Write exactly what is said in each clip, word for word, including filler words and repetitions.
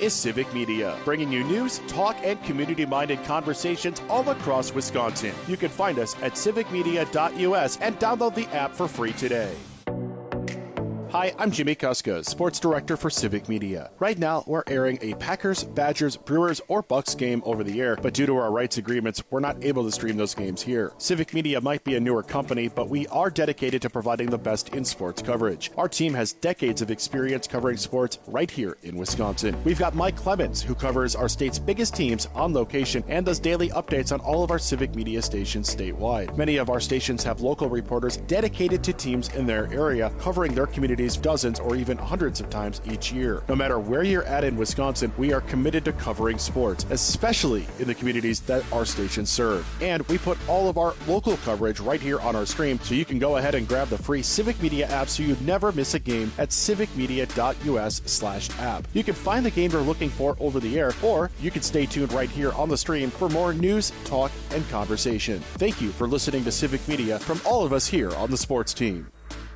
is Civic Media, bringing you news, talk, and community-minded conversations all across Wisconsin. You can find us at civic media dot U S and download the app for free today. Hi, I'm Jimmy Kuska, Sports Director for Civic Media. Right now, we're airing a Packers, Badgers, Brewers, or Bucks game over the air, but due to our rights agreements, we're not able to stream those games here. Civic Media might be a newer company, but we are dedicated to providing the best in sports coverage. Our team has decades of experience covering sports right here in Wisconsin. We've got Mike Clemens, who covers our state's biggest teams on location and does daily updates on all of our Civic Media stations statewide. Many of our stations have local reporters dedicated to teams in their area, covering their community dozens or even hundreds of times each year. No matter where you're at in Wisconsin, we are committed to covering sports, especially in the communities that our stations serve. And we put all of our local coverage right here on our stream, so you can go ahead and grab the free Civic Media app so you never miss a game at civic media dot U S slash app. You can find the game you're looking for over the air, or you can stay tuned right here on the stream for more news, talk, and conversation. Thank you for listening to Civic Media from all of us here on the sports team.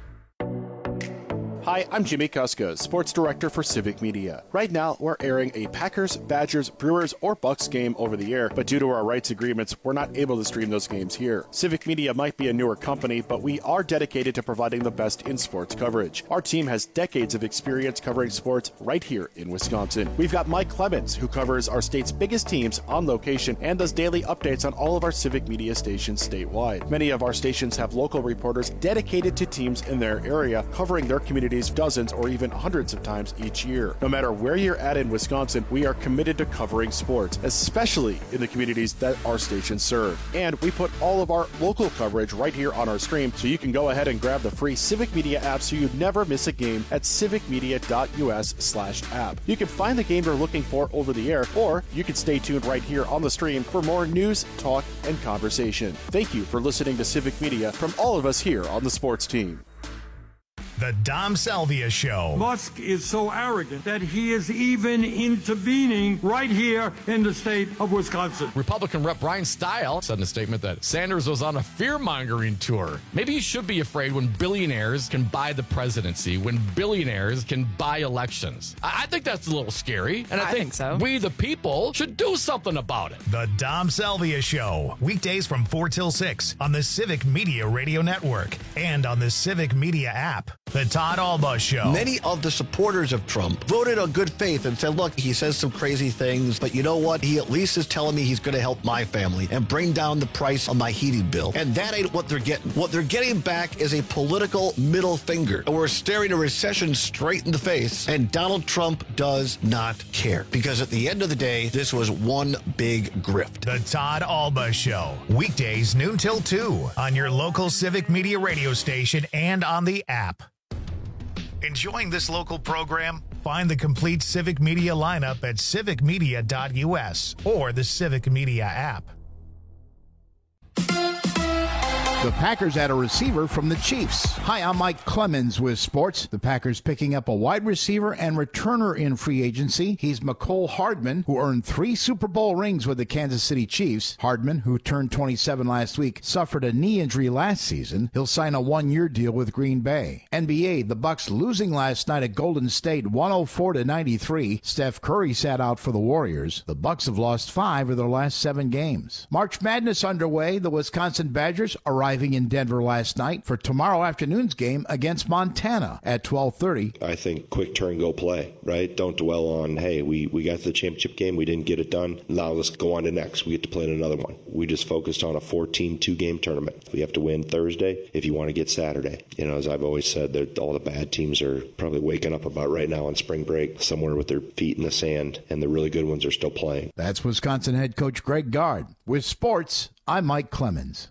Hi, I'm Jimmy Kuska, Sports Director for Civic Media. Right now, we're airing a Packers, Badgers, Brewers, or Bucks game over the air, but due to our rights agreements, we're not able to stream those games here. Civic Media might be a newer company, but we are dedicated to providing the best in sports coverage. Our team has decades of experience covering sports right here in Wisconsin. We've got Mike Clemens, who covers our state's biggest teams on location and does daily updates on all of our Civic Media stations statewide. Many of our stations have local reporters dedicated to teams in their area, covering their community dozens or even hundreds of times each year. No matter where you're at in Wisconsin, we are committed to covering sports, especially in the communities that our stations serve. And we put all of our local coverage right here on our stream, so you can go ahead and grab the free Civic Media app so you never miss a game at civic media dot U S slash app. You can find the game you're looking for over the air, or you can stay tuned right here on the stream for more news, talk, and conversation. Thank you for listening to Civic Media from all of us here on the sports team. The Dom Salvia Show. Musk is so arrogant that he is even intervening right here in the state of Wisconsin. Republican Rep Brian Stile said in a statement that Sanders was on a fear-mongering tour. Maybe you should be afraid when billionaires can buy the presidency, when billionaires can buy elections. I, I think that's a little scary, and I, I think, think so. we, the people, should do something about it. The Dom Salvia Show. Weekdays from four till six on the Civic Media Radio Network and on the Civic Media app. The Todd Alba Show. Many of the supporters of Trump voted on good faith and said, look, he says some crazy things, but you know what? He at least is telling me he's going to help my family and bring down the price of my heating bill. And that ain't what they're getting. What they're getting back is a political middle finger. And we're staring a recession straight in the face, and Donald Trump does not care. Because at the end of the day, this was one big grift. The Todd Alba Show. Weekdays noon till two on your local Civic Media radio station and on the app. Enjoying this local program? Find the complete Civic Media lineup at civic media dot U S or the Civic Media app. The Packers add a receiver from the Chiefs. Hi, I'm Mike Clemens with sports. The Packers picking up a wide receiver and returner in free agency. He's Mecole Hardman, who earned three Super Bowl rings with the Kansas City Chiefs. Hardman, who turned twenty-seven last week, suffered a knee injury last season. He'll sign a one-year deal with Green Bay. N B A, the Bucks losing last night at Golden State one oh four to ninety-three. Steph Curry sat out for the Warriors. The Bucks have lost five of their last seven games. March Madness underway. The Wisconsin Badgers arriving in Denver last night for tomorrow afternoon's game against Montana at twelve thirty. I think quick turn, go play, right? Don't dwell on, hey, we, we got to the championship game, we didn't get it done. Now let's go on to next. We get to play in another one. We just focused on a four-team, two-game tournament. We have to win Thursday if you want to get Saturday. You know, as I've always said, that all the bad teams are probably waking up about right now on spring break, somewhere with their feet in the sand, and the really good ones are still playing. That's Wisconsin head coach Greg Gard. With sports, I'm Mike Clemens.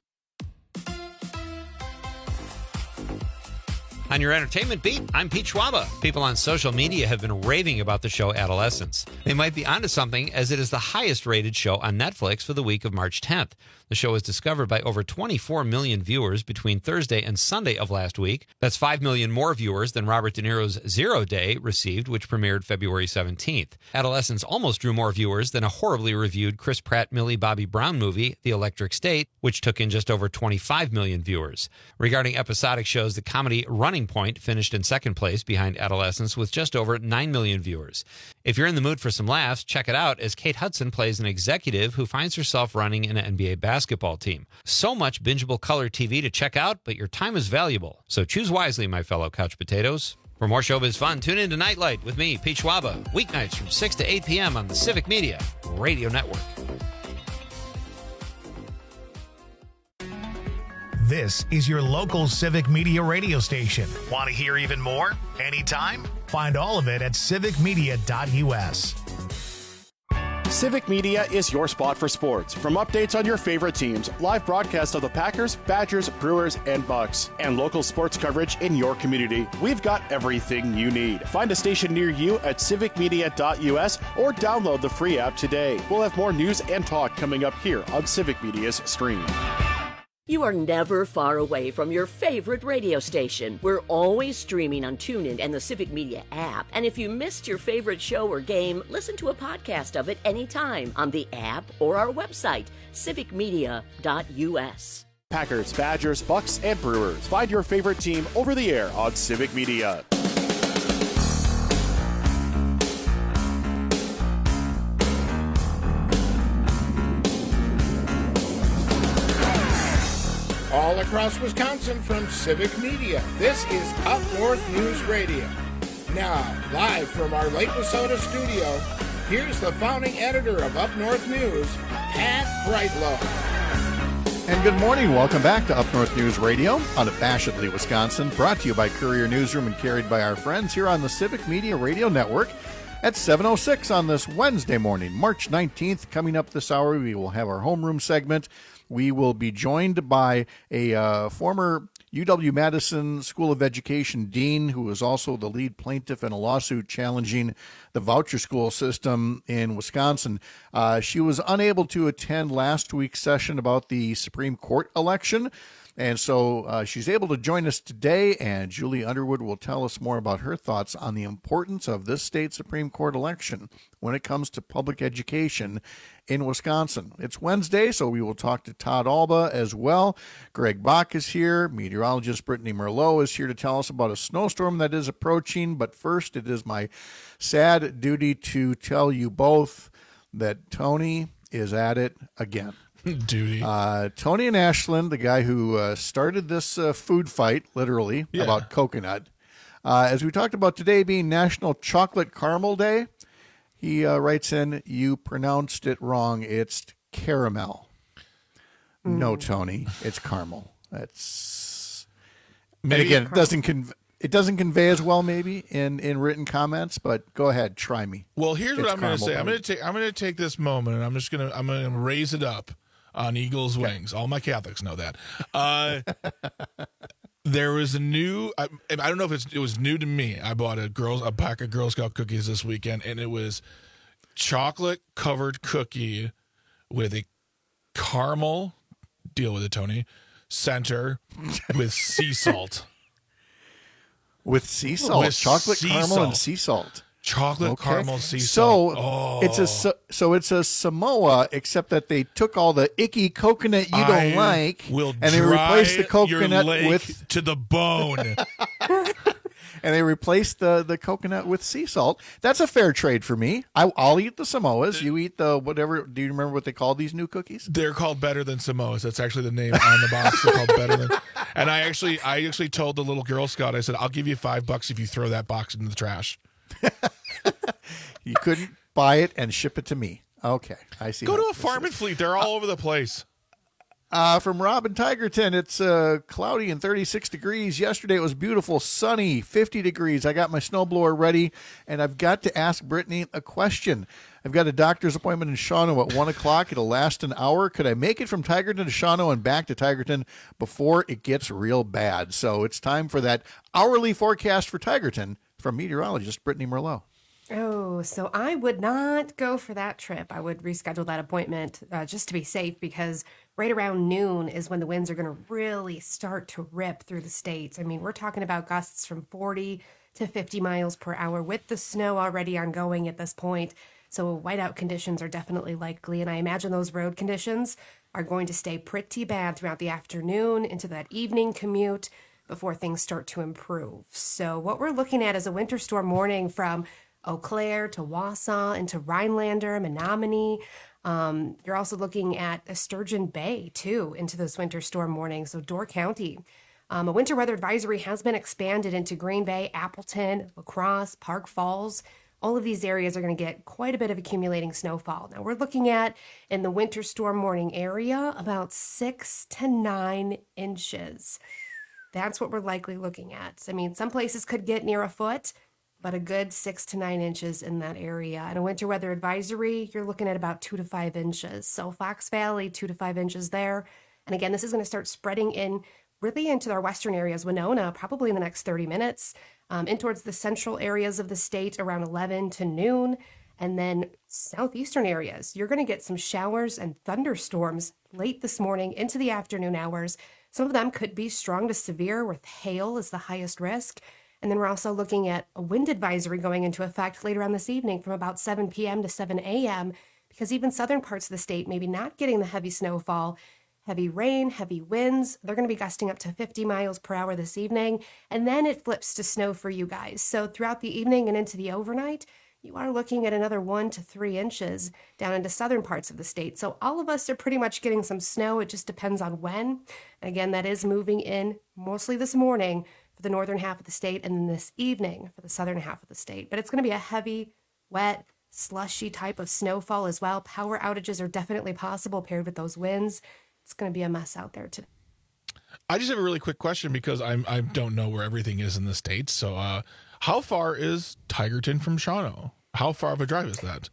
On your entertainment beat, I'm Pete Schwaba. People on social media have been raving about the show Adolescence. They might be onto something, as it is the highest rated show on Netflix for the week of March tenth. The show was discovered by over twenty-four million viewers between Thursday and Sunday of last week. That's five million more viewers than Robert De Niro's Zero Day received, which premiered February seventeenth. Adolescence almost drew more viewers than a horribly reviewed Chris Pratt, Millie Bobby Brown movie, The Electric State, which took in just over twenty-five million viewers. Regarding episodic shows, the comedy Running Turning Point finished in second place behind Adolescence with just over nine million viewers. If you're in the mood for some laughs, check it out as Kate Hudson plays an executive who finds herself running an N B A basketball team. So much bingeable color T V to check out, but your time is valuable. So choose wisely, my fellow couch potatoes. For more showbiz fun, tune in to Nightlight with me, Pete Schwaba, weeknights from six to eight p.m. on the Civic Media Radio Network. This is your local Civic Media radio station. Want to hear even more? Anytime? Find all of it at civic media dot u s. Civic Media is your spot for sports. From updates on your favorite teams, live broadcasts of the Packers, Badgers, Brewers, and Bucks, and local sports coverage in your community, we've got everything you need. Find a station near you at civic media dot u s or download the free app today. We'll have more news and talk coming up here on Civic Media's stream. You are never far away from your favorite radio station. We're always streaming on TuneIn and the Civic Media app. And if you missed your favorite show or game, listen to a podcast of it anytime on the app or our website, civic media dot u s. Packers, Badgers, Bucks, and Brewers. Find your favorite team over the air on Civic Media. All across Wisconsin from Civic Media, this is Up North News Radio. Now, live from our Lake Wissota studio, here's the founding editor of Up North News, Pat Brightlow. And good morning. Welcome back to Up North News Radio out of Bashadley, Wisconsin, brought to you by Courier Newsroom and carried by our friends here on the Civic Media Radio Network at seven oh six on this Wednesday morning, March nineteenth. Coming up this hour, we will have our homeroom segment. We will be joined by a uh, former U W-Madison School of Education dean who is also the lead plaintiff in a lawsuit challenging the voucher school system in Wisconsin. Uh, she was unable to attend last week's session about the Supreme Court election, and so uh, she's able to join us today, and Julie Underwood will tell us more about her thoughts on the importance of this state Supreme Court election when it comes to public education in Wisconsin. It's Wednesday, so we will talk to Todd Alba as well. Greg Bach is here. Meteorologist Brittany Merlot is here to tell us about a snowstorm that is approaching. But first, it is my sad duty to tell you both that Tony is at it again. Duty. Uh, Tony and Ashland, the guy who uh, started this uh, food fight, literally, Yeah. about coconut. Uh, as we talked about today being National Chocolate Caramel Day, he uh, writes in, you pronounced it wrong. It's caramel. Mm. No, Tony, it's caramel. That's maybe, and again, it doesn't conv- it doesn't convey as well maybe in, in written comments, but go ahead, try me. Well, here's it's what I'm going to say. I'm baby. going to take I'm going to take this moment and I'm just going to I'm going to raise it up on eagle's okay. wings. All my Catholics know that. Uh, there was a new. I, I don't know if it's, it was new to me. I bought a girls a pack of Girl Scout cookies this weekend, and it was chocolate covered cookie with a caramel. Deal with it, Tony. Center with sea salt. With sea salt, with chocolate sea caramel salt. and sea salt. Chocolate Okay. caramel sea So salt. Oh. it's a so, so it's a Samoa, except that they took all the icky coconut you don't I like, will and they replaced the dry your coconut lake with to the bone. and they replaced the the coconut with sea salt. That's a fair trade for me. I, I'll eat the Samoas. You eat the whatever. Do you remember what they call these new cookies? They're called Better Than Samoas. That's actually the name on the box. They're called Better Than. And I actually, I actually told the little Girl Scout, I said, "I'll give you five bucks if you throw that box into the trash." You couldn't buy it and ship it to me. Okay, I see. Go how to a this farm is. and fleet. They're all over the place. Uh, from Robin Tigerton, it's uh, cloudy and thirty-six degrees. Yesterday it was beautiful, sunny, fifty degrees. I got my snowblower ready, and I've got to ask Brittany a question. I've got a doctor's appointment in Shawano at one o'clock. It'll last an hour. Could I make it from Tigerton to Shawano and back to Tigerton before it gets real bad? So it's time for that hourly forecast for Tigerton from meteorologist Brittany Merlot. Oh, so I would not go for that trip. I would reschedule that appointment uh, just to be safe, because right around noon is when the winds are going to really start to rip through the state. I mean, we're talking about gusts from forty to fifty miles per hour with the snow already ongoing at this point. So whiteout conditions are definitely likely. And I imagine those road conditions are going to stay pretty bad throughout the afternoon into that evening commute. before things start to improve. So what we're looking at is a winter storm warning from Eau Claire to Wausau into Rhinelander, Menominee. Um, you're also looking at Sturgeon Bay, too, into this winter storm warning. So Door County. Um, a winter weather advisory has been expanded into Green Bay, Appleton, La Crosse, Park Falls. All of these areas are going to get quite a bit of accumulating snowfall. Now, we're looking at, in the winter storm warning area, about six to nine inches. That's what we're likely looking at. I mean, some places could get near a foot, but a good six to nine inches in that area. And a winter weather advisory, you're looking at about two to five inches. So Fox Valley, two to five inches there. And again, this is going to start spreading in really into our western areas, Winona, probably in the next thirty minutes, um, in towards the central areas of the state around eleven to noon. And then southeastern areas, you're going to get some showers and thunderstorms late this morning into the afternoon hours. Some of them could be strong to severe, with hail as the highest risk. And then we're also looking at a wind advisory going into effect later on this evening from about seven p.m. to seven a.m. because even southern parts of the state maybe not getting the heavy snowfall, heavy rain, heavy winds. They're going to be gusting up to fifty miles per hour this evening. And then it flips to snow for you guys. So throughout the evening and into the overnight, you are looking at another one to three inches down into southern parts of the state. So all of us are pretty much getting some snow. It just depends on when. And again, that is moving in mostly this morning for the northern half of the state and then this evening for the southern half of the state. But it's going to be a heavy, wet, slushy type of snowfall as well. Power outages are definitely possible paired with those winds. It's going to be a mess out there today. I just have a really quick question because I'm I don't know where everything is in the States. So uh, how far is Tigerton from Shawano? How far of a drive is that?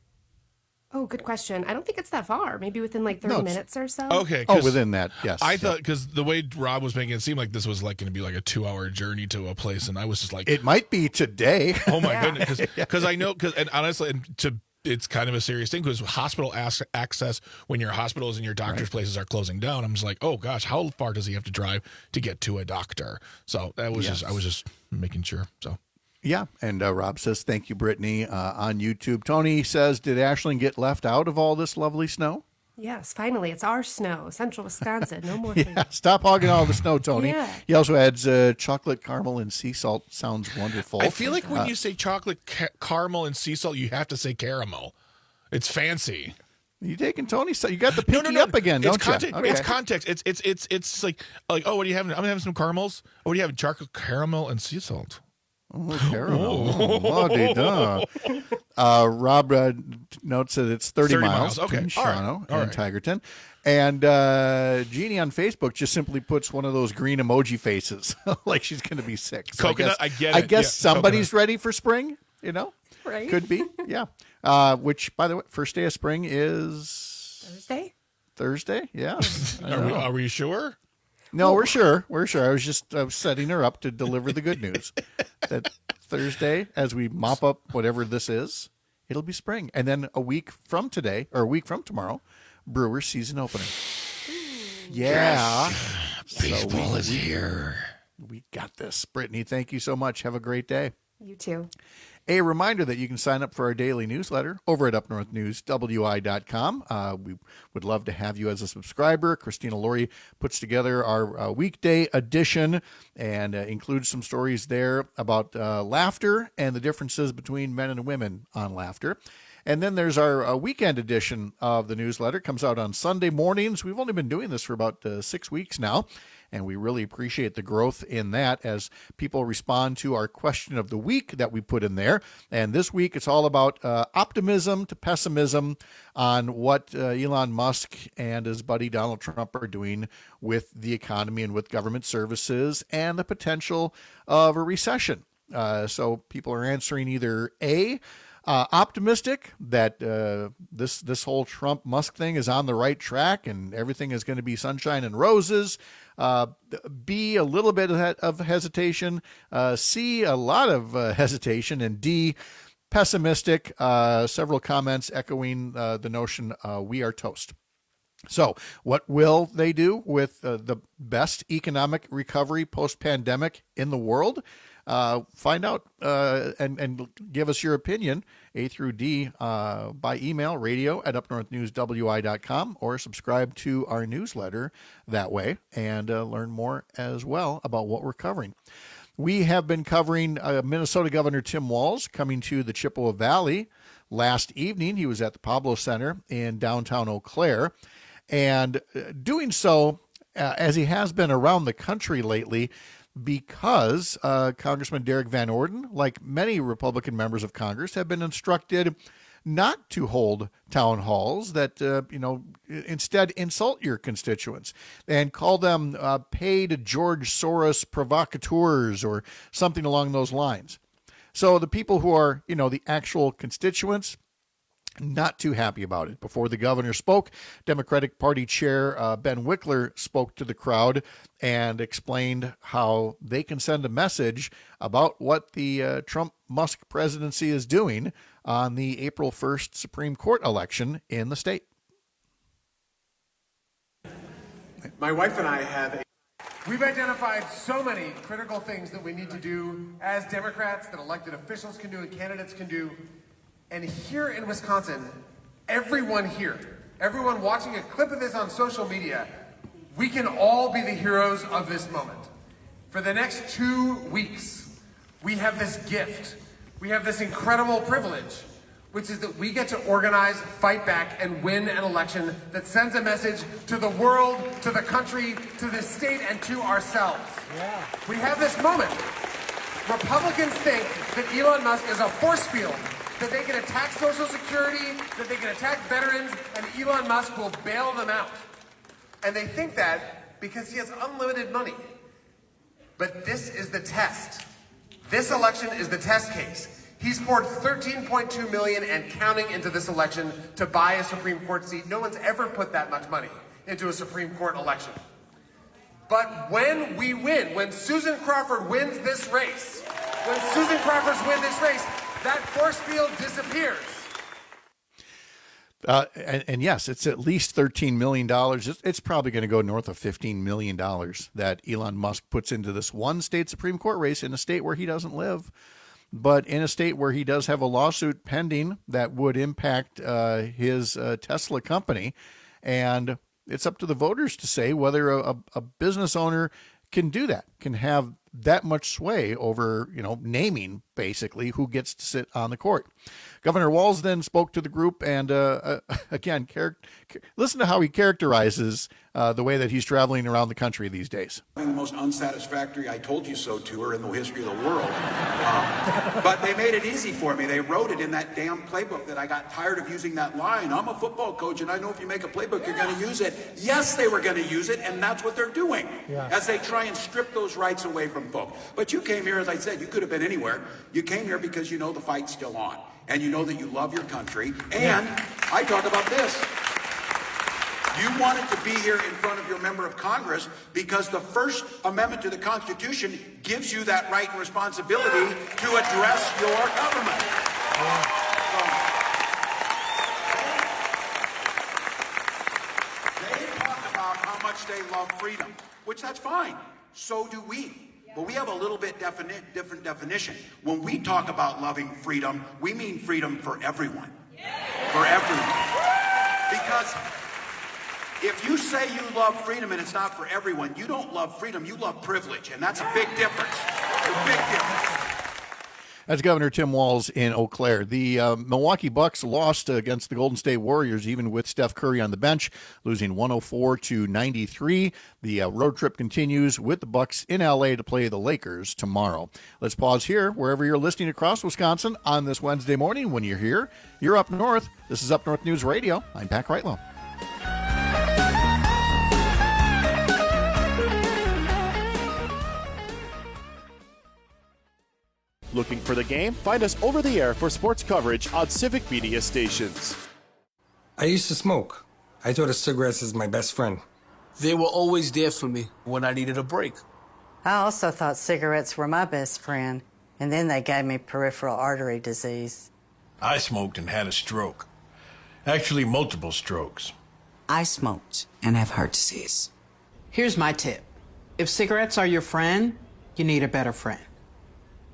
Oh, good question. I don't think it's that far. Maybe within like thirty No, minutes or so. Okay. Oh, within that, yes. I yeah. thought, because the way Rob was making it seem like this was like going to be like a two-hour journey to a place, and I was just like... It might be today. Oh, my Yeah. goodness. Because I know, because and honestly, and to it's kind of a serious thing because hospital as- access, when your hospitals and your doctor's right. places are closing down, I'm just like, oh gosh, how far does he have to drive to get to a doctor? So that was Yes. just, I was just making sure. So Yeah, and uh, Rob says, thank you, Brittany, uh, on YouTube. Tony says, did Ashland get left out of all this lovely snow? Yes, finally, it's our snow, central Wisconsin. No more. Yeah, stop hogging all the snow, Tony. Yeah. He also adds uh, chocolate, caramel, and sea salt. Sounds wonderful. I feel like when Uh, you say chocolate, ca- caramel, and sea salt, you have to say caramel. It's fancy. You taking Tony's? You got the No, pinky no, no. up again, it's don't you? context, It's context. It's it's it's it's like like oh, what are you having? I'm having some caramels. Oh, what are you having? Chocolate, caramel, and sea salt. Oh, caramel. Oh, da. Uh, Rob uh, notes that it's thirty, thirty miles, miles. Okay. between All right. Shawano All and right. Tigerton. And uh, Jeannie on Facebook just simply puts one of those green emoji faces, like she's going to be sick. So Coconut, I, guess, I get I it. guess Yeah, somebody's coconut. ready for spring, you know? Right. Could be, yeah. Uh, which, by the way, first day of spring is Thursday? Thursday, yeah. I Are we, know. are we sure? No, we're sure. We're sure. I was just uh, setting her up to deliver the good news that Thursday, as we mop up whatever this is, it'll be spring. And then a week from today, or a week from tomorrow, Brewers season opener. Yeah. Baseball So we- is here. We got this. Brittany, thank you so much. Have a great day. You too. A reminder that you can sign up for our daily newsletter over at up north news w i dot com. Uh, we would love to have you as a subscriber. Christina Laurie puts together our uh, weekday edition and uh, includes some stories there about uh, laughter and the differences between men and women on laughter. And then there's our uh, weekend edition of the newsletter. It comes out on Sunday mornings. We've only been doing this for about uh, six weeks now. And we really appreciate the growth in that as people respond to our question of the week that we put in there. And this week, it's all about uh, optimism to pessimism on what uh, Elon Musk and his buddy Donald Trump are doing with the economy and with government services and the potential of a recession. Uh, so people are answering either A, Uh, optimistic that uh, this this whole Trump Musk thing is on the right track and everything is going to be sunshine and roses. Uh, B, a little bit of hesitation. Uh, C, a lot of uh, hesitation. And D, pessimistic. Uh, several comments echoing uh, the notion uh, we are toast. So what will they do with uh, the best economic recovery post-pandemic in the world? Uh, find out uh, and, and give us your opinion, A through D, uh, by email, radio at up north news w i dot com, or subscribe to our newsletter that way and uh, learn more as well about what we're covering. We have been covering uh, Minnesota Governor Tim Walz coming to the Chippewa Valley last evening. He was at the Pablo Center in downtown Eau Claire, and doing so uh, as he has been around the country lately, because uh, Congressman Derek Van Orden, like many Republican members of Congress, have been instructed not to hold town halls that, uh, you know, instead insult your constituents and call them uh, paid George Soros provocateurs or something along those lines. So the people who are, you know, the actual constituents, not too happy about it. Before the governor spoke, Democratic Party Chair uh, Ben Wickler spoke to the crowd and explained how they can send a message about what the uh, Trump-Musk presidency is doing on the April first Supreme Court election in the state. My wife and I have a We've identified so many critical things that we need to do as Democrats, that elected officials can do and candidates can do. And here in Wisconsin, everyone here, everyone watching a clip of this on social media, we can all be the heroes of this moment. For the next two weeks, we have this gift. We have this incredible privilege, which is that we get to organize, fight back, and win an election that sends a message to the world, to the country, to the state, and to ourselves. Yeah. We have this moment. Republicans think that Elon Musk is a force field, that they can attack Social Security, that they can attack veterans, and Elon Musk will bail them out. And they think that because he has unlimited money. But this is the test. This election is the test case. He's poured thirteen point two million dollars and counting into this election to buy a Supreme Court seat. No one's ever put that much money into a Supreme Court election. But when we win, when Susan Crawford wins this race, when Susan Crawford's win this race, that force field disappears. Uh, and, and yes, it's at least thirteen million dollars. It's, it's probably going to go north of fifteen million dollars that Elon Musk puts into this one state Supreme Court race in a state where he doesn't live, but in a state where he does have a lawsuit pending that would impact uh, his uh, Tesla company. And it's up to the voters to say whether a, a business owner can do that, can have that much sway over, you know, naming basically who gets to sit on the court. Governor Walz then spoke to the group and, uh, uh, again, char- listen to how he characterizes uh, the way that he's traveling around the country these days. The most unsatisfactory I told you so tour in the history of the world. Um, but they made it easy for me. They wrote it in that damn playbook that I got tired of using that line. I'm a football coach and I know if you make a playbook, you're going to use it. Yes, they were going to use it, and that's what they're doing yeah. as they try and strip those rights away from folk. But you came here, as I said, you could have been anywhere. You came here because you know the fight's still on. And you know that you love your country. And I talk about this. You wanted to be here in front of your member of Congress because the First Amendment to the Constitution gives you that right and responsibility to address your government. So, they talk about how much they love freedom, which that's fine. So do we. But we have a little bit defini- different definition. When we talk about loving freedom, we mean freedom for everyone. For everyone. Because if you say you love freedom and it's not for everyone, you don't love freedom, you love privilege. And that's a big difference. A big difference. That's Governor Tim Walz in Eau Claire. The uh, Milwaukee Bucks lost against the Golden State Warriors, even with Steph Curry on the bench, losing one oh four to ninety-three. The uh, road trip continues with the Bucks in L A to play the Lakers tomorrow. Let's pause here, wherever you're listening across Wisconsin on this Wednesday morning. When you're here, you're up north. This is Up North News Radio. I'm Pat Kreitlow. Looking for the game? Find us over the air for sports coverage on Civic Media stations. I used to smoke. I thought of cigarettes as my best friend. They were always there for me when I needed a break. I also thought cigarettes were my best friend, and then they gave me peripheral artery disease. I smoked and had a stroke. Actually, multiple strokes. I smoked and have heart disease. Here's my tip. If cigarettes are your friend, you need a better friend.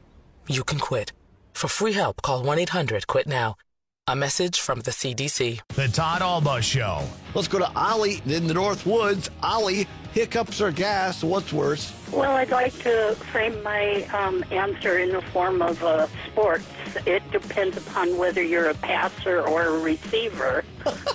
you can quit. For free help, call one eight hundred quit now. A message from the C D C. The Todd Alba Show. Let's go to Ollie in the North Woods. Ollie, hiccups or gas? What's worse? Well, I'd like to frame my um, answer in the form of uh, sports. It depends upon whether you're a passer or a receiver.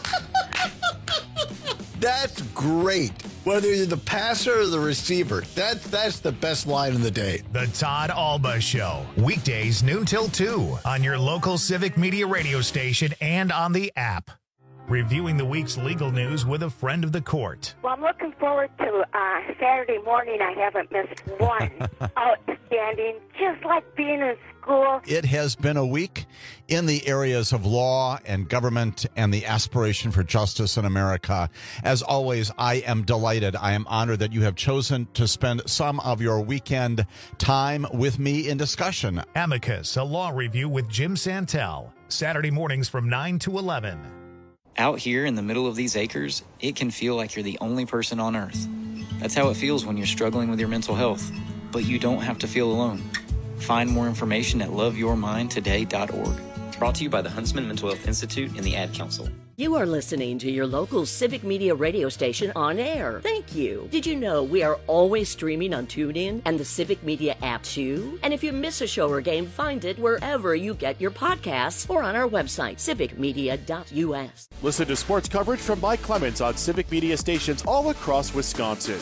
That's great. Whether you're the passer or the receiver, that's that's the best line of the day. The Todd Alba Show. Weekdays noon till two on your local Civic Media radio station and on the app. Reviewing the week's legal news with a friend of the court. Well, I'm looking forward to uh, Saturday morning. I haven't missed one. Outstanding. Just like being in school. It has been a week in the areas of law and government and the aspiration for justice in America. As always, I am delighted. I am honored that you have chosen to spend some of your weekend time with me in discussion. Amicus, a law review with Jim Santel. Saturday mornings from nine to eleven. Out here in the middle of these acres, it can feel like you're the only person on earth. That's how it feels when you're struggling with your mental health. But you don't have to feel alone. Find more information at love your mind today dot org. Brought to you by the Huntsman Mental Health Institute and the Ad Council. You are listening to your local Civic Media radio station on air. Thank you. Did you know we are always streaming on TuneIn and the Civic Media app too? And if you miss a show or game, find it wherever you get your podcasts or on our website, civic media dot u s. Listen to sports coverage from Mike Clemens on Civic Media stations all across Wisconsin.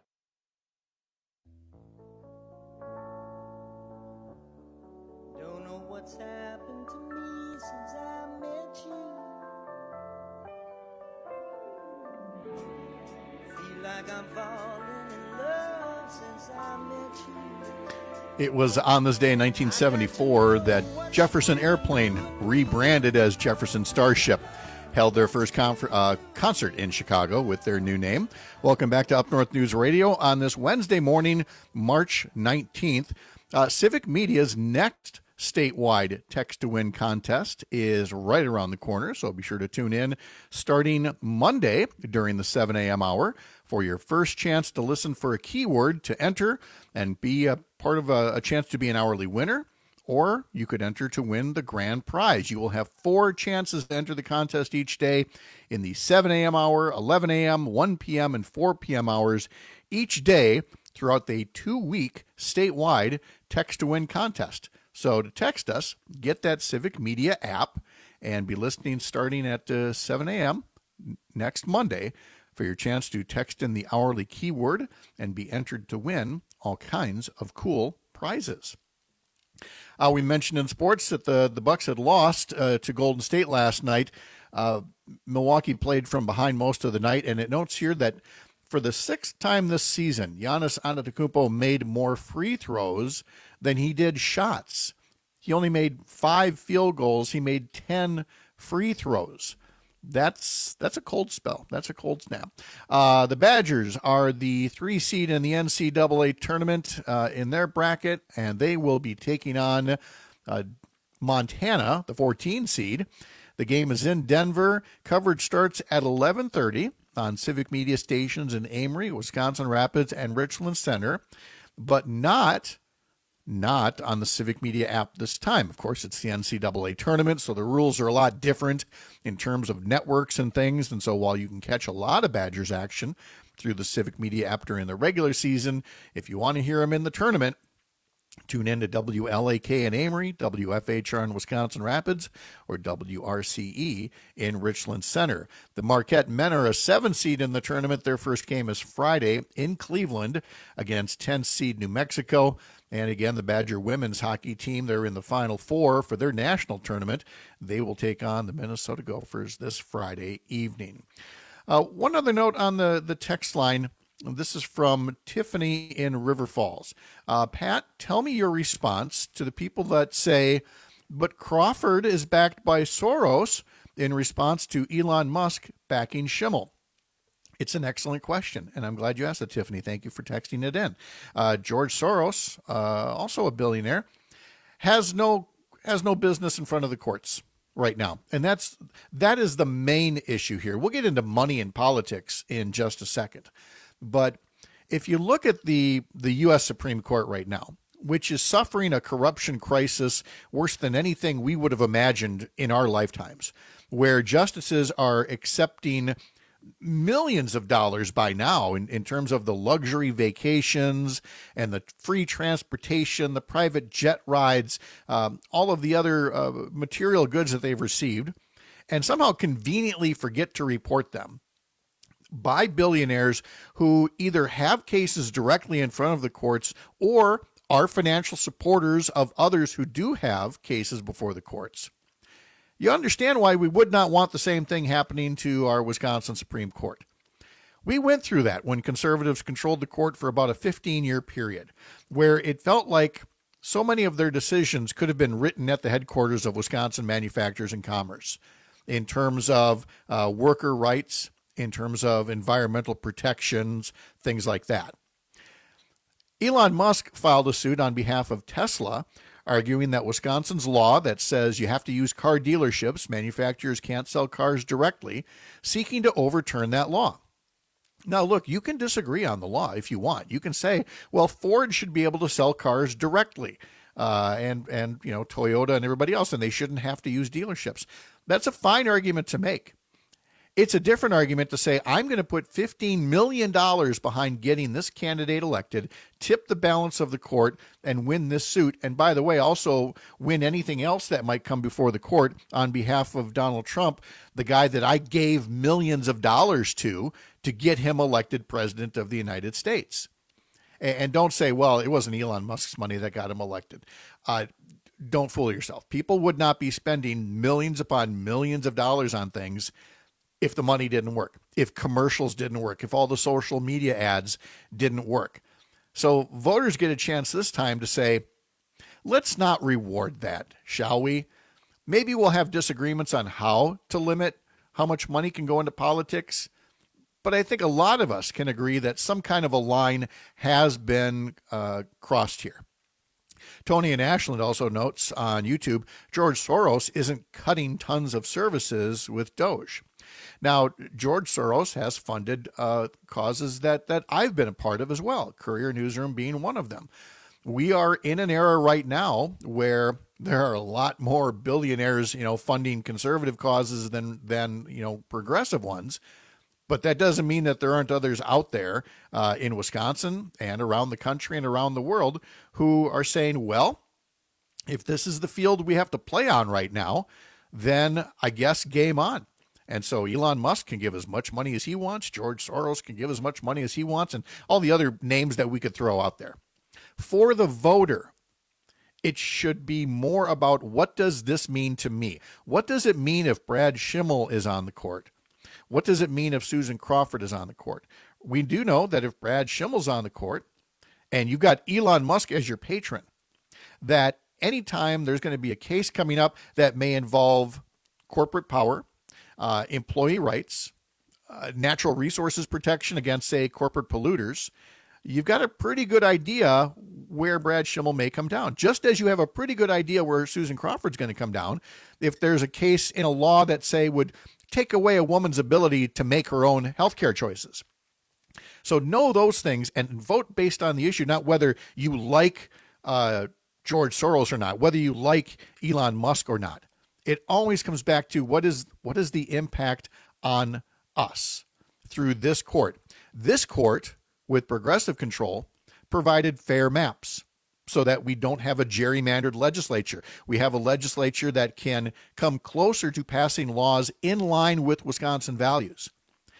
It was on this day in nineteen seventy-four that Jefferson Airplane, rebranded as Jefferson Starship, held their first confer- uh, concert in Chicago with their new name. Welcome back to Up North News Radio on this Wednesday morning, March nineteenth. Uh, Civic Media's next statewide Text to Win contest is right around the corner, so be sure to tune in starting Monday during the seven a.m. hour for your first chance to listen for a keyword to enter and be a part of a, a chance to be an hourly winner, or you could enter to win the grand prize. You will have four chances to enter the contest each day in the seven a.m. hour, eleven a.m., one p.m., and four p.m. hours each day throughout the two-week statewide Text to Win contest. So to text us, get that Civic Media app and be listening starting at uh, seven a.m. next Monday for your chance to text in the hourly keyword and be entered to win all kinds of cool prizes. Uh, we mentioned in sports that the, the Bucks had lost uh, to Golden State last night. Uh, Milwaukee played from behind most of the night, and it notes here that for the sixth time this season, Giannis Antetokounmpo made more free throws than he did shots. He only made five field goals. He made ten free throws. That's that's a cold spell. That's a cold snap. Uh, the Badgers are the three seed in the N C double A tournament uh, in their bracket, and they will be taking on uh, Montana, the fourteen seed. The game is in Denver. Coverage starts at eleven thirty on Civic Media stations in Amory, Wisconsin Rapids, and Richland Center, but not not on the Civic Media app this time. Of course, it's the N C double A tournament, so the rules are a lot different in terms of networks and things. And so while you can catch a lot of Badgers action through the Civic Media app during the regular season, if you want to hear them in the tournament, tune in to W L A K in Amory, W F H R in Wisconsin Rapids, or W R C E in Richland Center. The Marquette men are a seven seed in the tournament. Their first game is Friday in Cleveland against tenth seed New Mexico. And again, the Badger women's hockey team, they're in the Final Four for their national tournament. They will take on the Minnesota Gophers this Friday evening. Uh, one other note on the, the text line. This is from Tiffany in River Falls. Uh, Pat, tell me your response to the people that say, but Crawford is backed by Soros in response to Elon Musk backing Schimmel. It's an excellent question, and I'm glad you asked it, Tiffany. Thank you for texting it in. Uh, George Soros, uh, also a billionaire, has no has no business in front of the courts right now, and that's that is the main issue here. We'll get into money and politics in just a second, but if you look at the the U S Supreme Court right now, which is suffering a corruption crisis worse than anything we would have imagined in our lifetimes, where justices are accepting millions of dollars by now in, in terms of the luxury vacations and the free transportation, the private jet rides, um, all of the other uh, material goods that they've received, and somehow conveniently forget to report them by billionaires who either have cases directly in front of the courts or are financial supporters of others who do have cases before the courts. You understand why we would not want the same thing happening to our Wisconsin Supreme Court. We went through that when conservatives controlled the court for about a fifteen-year period, where it felt like so many of their decisions could have been written at the headquarters of Wisconsin Manufacturers and Commerce in terms of uh, worker rights, in terms of environmental protections, things like that. Elon Musk filed a suit on behalf of Tesla, arguing that Wisconsin's law that says you have to use car dealerships, manufacturers can't sell cars directly, seeking to overturn that law. Now, look, you can disagree on the law if you want. You can say, well, Ford should be able to sell cars directly, uh, and, and you know, Toyota and everybody else, and they shouldn't have to use dealerships. That's a fine argument to make. It's a different argument to say, I'm going to put fifteen million dollars behind getting this candidate elected, tip the balance of the court, and win this suit. And by the way, also win anything else that might come before the court on behalf of Donald Trump, the guy that I gave millions of dollars to, to get him elected president of the United States. And don't say, well, it wasn't Elon Musk's money that got him elected. Uh, don't fool yourself. People would not be spending millions upon millions of dollars on things if the money didn't work, if commercials didn't work, if all the social media ads didn't work. So voters get a chance this time to say, let's not reward that, shall we? Maybe we'll have disagreements on how to limit how much money can go into politics, but I think a lot of us can agree that some kind of a line has been uh, crossed here. Tony in Ashland also notes on YouTube, George Soros isn't cutting tons of services with Doge. Now, George Soros has funded uh, causes that, that I've been a part of as well, Courier Newsroom being one of them. We are in an era right now where there are a lot more billionaires, you know, funding conservative causes than, than you know, progressive ones. But that doesn't mean that there aren't others out there uh, in Wisconsin and around the country and around the world who are saying, well, if this is the field we have to play on right now, then I guess game on. And so Elon Musk can give as much money as he wants. George Soros can give as much money as he wants, and all the other names that we could throw out there. For the voter, it should be more about what does this mean to me? What does it mean if Brad Schimmel is on the court? What does it mean if Susan Crawford is on the court? We do know that if Brad Schimmel's on the court and you've got Elon Musk as your patron, that anytime there's going to be a case coming up that may involve corporate power, uh, employee rights, uh, natural resources protection against, say, corporate polluters, you've got a pretty good idea where Brad Schimmel may come down, just as you have a pretty good idea where Susan Crawford's going to come down if there's a case in a law that, say, would take away a woman's ability to make her own healthcare choices. So know those things and vote based on the issue, not whether you like uh, George Soros or not, whether you like Elon Musk or not. It always comes back to what is what is the impact on us through this court. This court, with progressive control, provided fair maps so that we don't have a gerrymandered legislature. We have a legislature that can come closer to passing laws in line with Wisconsin values.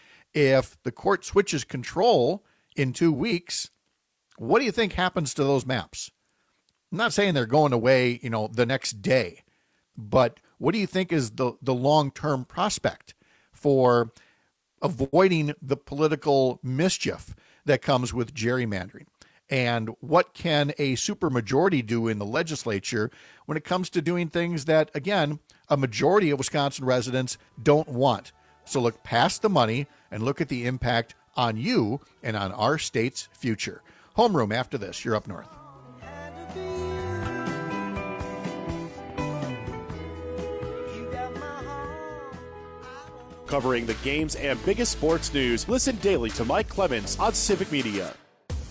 If the court switches control in two weeks, what do you think happens to those maps? I'm not saying they're going away, you know, the next day, but what do you think is the, the long-term prospect for avoiding the political mischief that comes with gerrymandering? And what can a supermajority do in the legislature when it comes to doing things that, again, a majority of Wisconsin residents don't want? So look past the money and look at the impact on you and on our state's future. Homeroom after this. You're up north. Covering the games and biggest sports news, listen daily to Mike Clemens on Civic Media.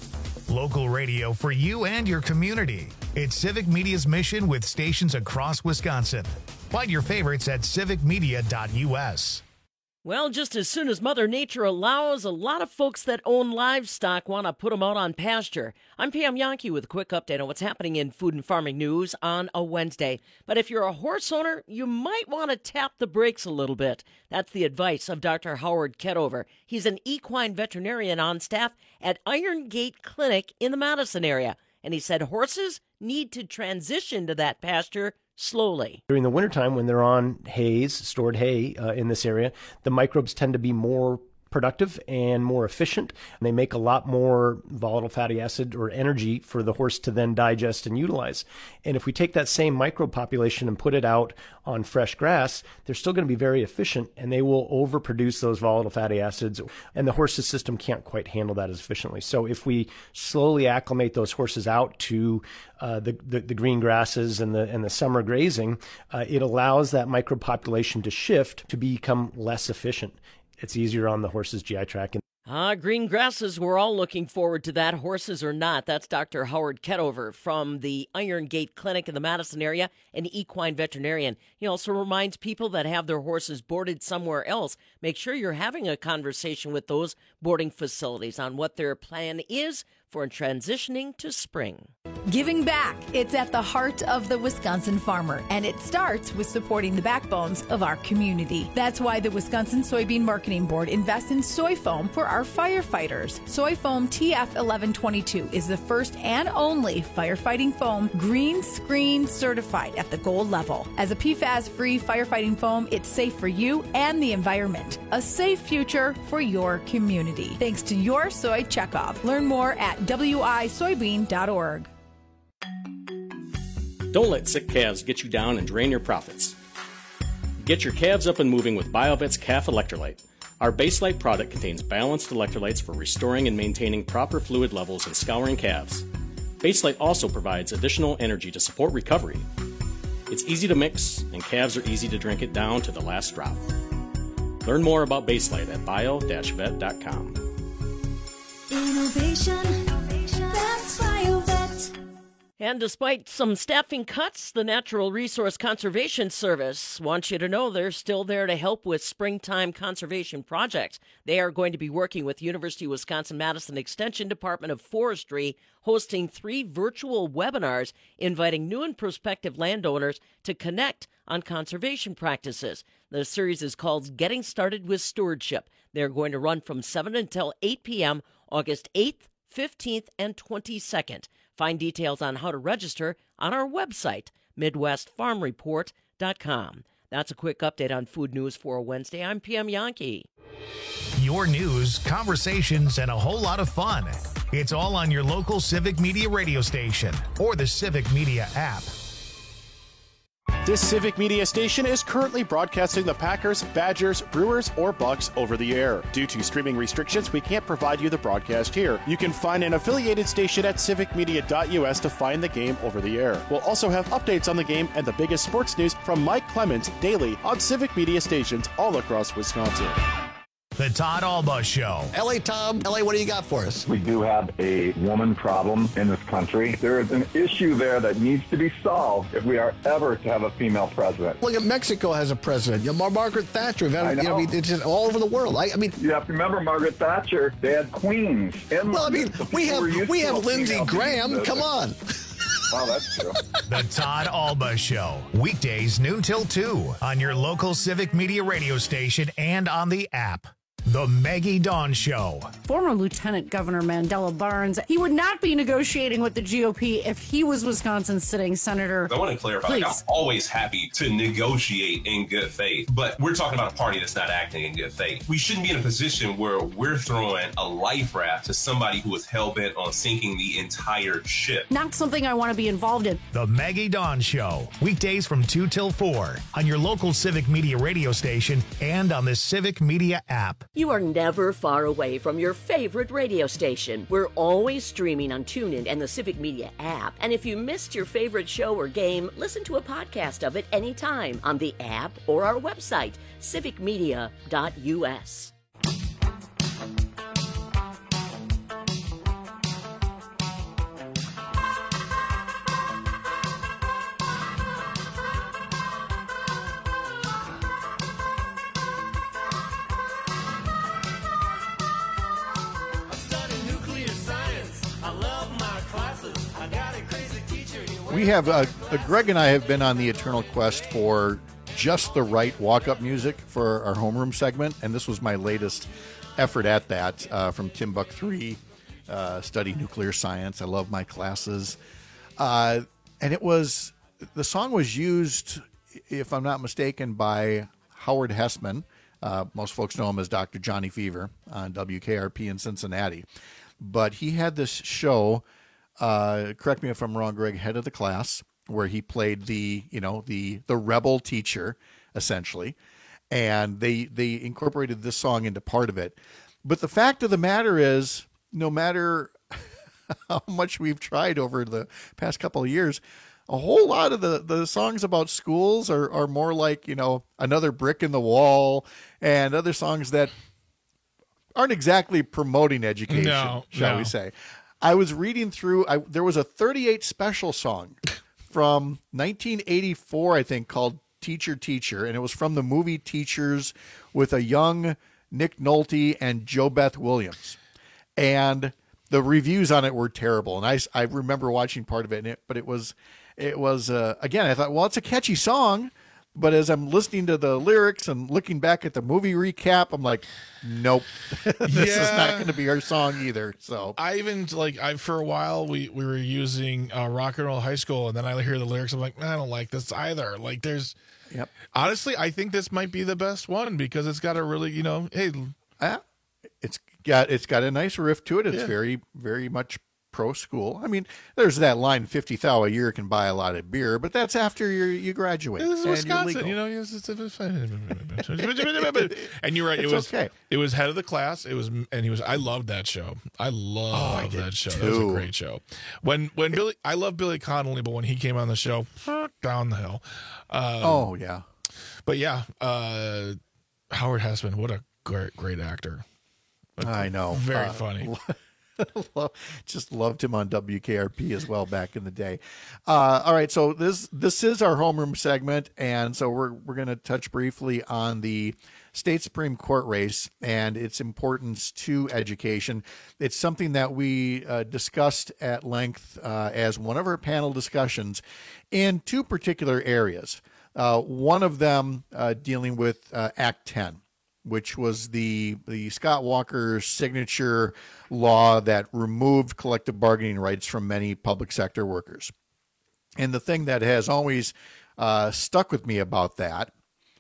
Local radio for you and your community. It's Civic Media's mission with stations across Wisconsin. Find your favorites at civic media dot u s. Well, just as soon as Mother Nature allows, a lot of folks that own livestock want to put them out on pasture. I'm Pam Yankee with a quick update on what's happening in food and farming news on a Wednesday. But if you're a horse owner, you might want to tap the brakes a little bit. That's the advice of Doctor Howard Ketover. He's an equine veterinarian on staff at Iron Gate Clinic in the Madison area. And he said horses need to transition to that pasture slowly. During the wintertime, when they're on hays, stored hay uh, in this area, the microbes tend to be more productive and more efficient. And they make a lot more volatile fatty acid or energy for the horse to then digest and utilize. And if we take that same microbe population and put it out on fresh grass, they're still going to be very efficient, and they will overproduce those volatile fatty acids, and the horse's system can't quite handle that as efficiently. So if we slowly acclimate those horses out to uh, the, the the green grasses and the and the summer grazing, uh, it allows that microbe population to shift to become less efficient. It's easier on the horse's G I tract. Ah, green grasses, we're all looking forward to that, horses or not. That's Doctor Howard Ketover from the Iron Gate Clinic in the Madison area, an equine veterinarian. He also reminds people that have their horses boarded somewhere else, make sure you're having a conversation with those boarding facilities on what their plan is for transitioning to spring. Giving back. It's at the heart of the Wisconsin farmer, and it starts with supporting the backbones of our community. That's why the Wisconsin Soybean Marketing Board invests in soy foam for our firefighters. Soy foam T F eleven twenty-two is the first and only firefighting foam green screen certified at the gold level. As a P FAS-free firefighting foam, it's safe for you and the environment. A safe future for your community. Thanks to your Soy Checkoff. Learn more at w i soybean dot org. Don't let sick calves get you down and drain your profits. Get your calves up and moving with BioVet's Calf Electrolyte. Our Baselite product contains balanced electrolytes for restoring and maintaining proper fluid levels in scouring calves. Baselite also provides additional energy to support recovery. It's easy to mix, and calves are easy to drink it down to the last drop. Learn more about Baselite at bio dash vet dot com. Innovation, that's BioVet. And despite some staffing cuts, the Natural Resource Conservation Service wants you to know they're still there to help with springtime conservation projects. They are going to be working with University of Wisconsin-Madison Extension Department of Forestry, hosting three virtual webinars inviting new and prospective landowners to connect on conservation practices. The series is called Getting Started with Stewardship. They're going to run from seven until eight p.m. August eighth, fifteenth, and twenty-second. Find details on how to register on our website, midwest farm report dot com. That's a quick update on food news for a Wednesday. I'm P M Yankee. Your news, conversations, and a whole lot of fun. It's all on your local Civic Media radio station or the Civic Media app. This Civic Media station is currently broadcasting the Packers, Badgers, Brewers, or Bucks over the air. Due to streaming restrictions, we can't provide you the broadcast here. You can find an affiliated station at civic media dot u s to find the game over the air. We'll also have updates on the game and the biggest sports news from Mike Clemens daily on Civic Media stations all across Wisconsin. The Todd Alba Show. L A Tom, L A, what do you got for us? We do have a woman problem in this country. There is an issue there that needs to be solved if we are ever to have a female president. Look at Mexico has a president. You know, Margaret Thatcher. We've had, I know. You know, it's just all over the world. I, I mean, you have to remember Margaret Thatcher. They had queens. In well, I mean, so we have we have Lindsey Graham. Come on. Well, that's true. The Todd Alba Show. Weekdays noon till two on your local Civic Media radio station and on the app. The Maggie Dawn Show. Former Lieutenant Governor Mandela Barnes, he would not be negotiating with the G O P if he was Wisconsin's sitting senator. I want to clarify, like, I'm always happy to negotiate in good faith, but we're talking about a party that's not acting in good faith. We shouldn't be in a position where we're throwing a life raft to somebody who is hell-bent on sinking the entire ship. Not something I want to be involved in. The Maggie Dawn Show. Weekdays from two till four on your local Civic Media radio station and on the Civic Media app. You are never far away from your favorite radio station. We're always streaming on TuneIn and the Civic Media app. And if you missed your favorite show or game, listen to a podcast of it anytime on the app or our website, civic media dot u s. We have, uh, uh, Greg and I have been on the eternal quest for just the right walk-up music for our homeroom segment, and this was my latest effort at that uh, from Timbuk three, uh, study nuclear science. I love my classes. Uh, and it was, the song was used, if I'm not mistaken, by Howard Hessman. Uh, most folks know him as Doctor Johnny Fever on W K R P in Cincinnati. But he had this show, uh, correct me if I'm wrong, Greg, Head of the Class, where he played the, you know, the the rebel teacher, essentially. And they they incorporated this song into part of it. But the fact of the matter is, no matter how much we've tried over the past couple of years, a whole lot of the, the songs about schools are, are more like, you know, Another Brick in the Wall and other songs that aren't exactly promoting education, no, shall no. we say. I was reading through, I, there was a thirty-eight special song from nineteen eighty-four, I think, called Teacher, Teacher, and it was from the movie Teachers with a young Nick Nolte and Jo Beth Williams. And the reviews on it were terrible. And I, I remember watching part of it, and it but it was... It was, uh, again, I thought, well, it's a catchy song, but as I'm listening to the lyrics and looking back at the movie recap, I'm like, nope, this Yeah. is not going to be our song either. So I even, like, I for a while, we, we were using uh, Rock and Roll High School, and then I hear the lyrics, I'm like, I don't like this either. Like, there's, yep. honestly, I think this might be the best one because it's got a really, you know, hey. Uh, it's got, it's got a nice riff to it. It's Yeah. very, very much pro school. I mean, there's that line, fifty thou a year can buy a lot of beer, but that's after you you graduate. This is and Wisconsin, you're legal. you know. Yes, it's, it's, and you're right. It It's was okay. It was Head of the Class. It was, and he was. I loved that show. I loved did that show. That was a too. great show. When when Billy, I love Billy Connolly, but when he came on the show, down the hill. Um, Oh, yeah. But yeah, uh, Howard Hessman, what a great great actor. I know. Very Uh, funny. Love, just loved him on W K R P as well back in the day. Uh, all right, so this this is our homeroom segment, and so we're we're going to touch briefly on the state Supreme Court race and its importance to education. It's something that we uh, discussed at length uh, as one of our panel discussions in two particular areas. Uh, one of them uh, dealing with uh, Act ten, which was the the Scott Walker signature law that removed collective bargaining rights from many public sector workers. And the thing that has always uh, stuck with me about that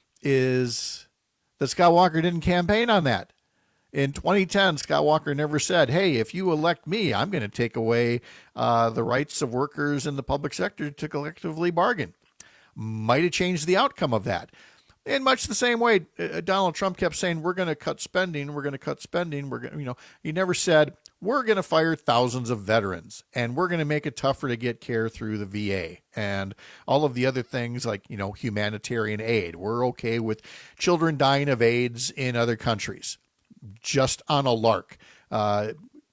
is that Scott Walker didn't campaign on that. In twenty ten, Scott Walker never said, hey, if you elect me, I'm going to take away uh, the rights of workers in the public sector to collectively bargain. Might have changed the outcome of that. In much the same way, uh, Donald Trump kept saying, we're going to cut spending, we're going to cut spending, we're going, you know, he never said, we're going to fire thousands of veterans and we're going to make it tougher to get care through the V A and all of the other things like, you know, humanitarian aid. We're okay with children dying of AIDS in other countries, just on a lark. Uh,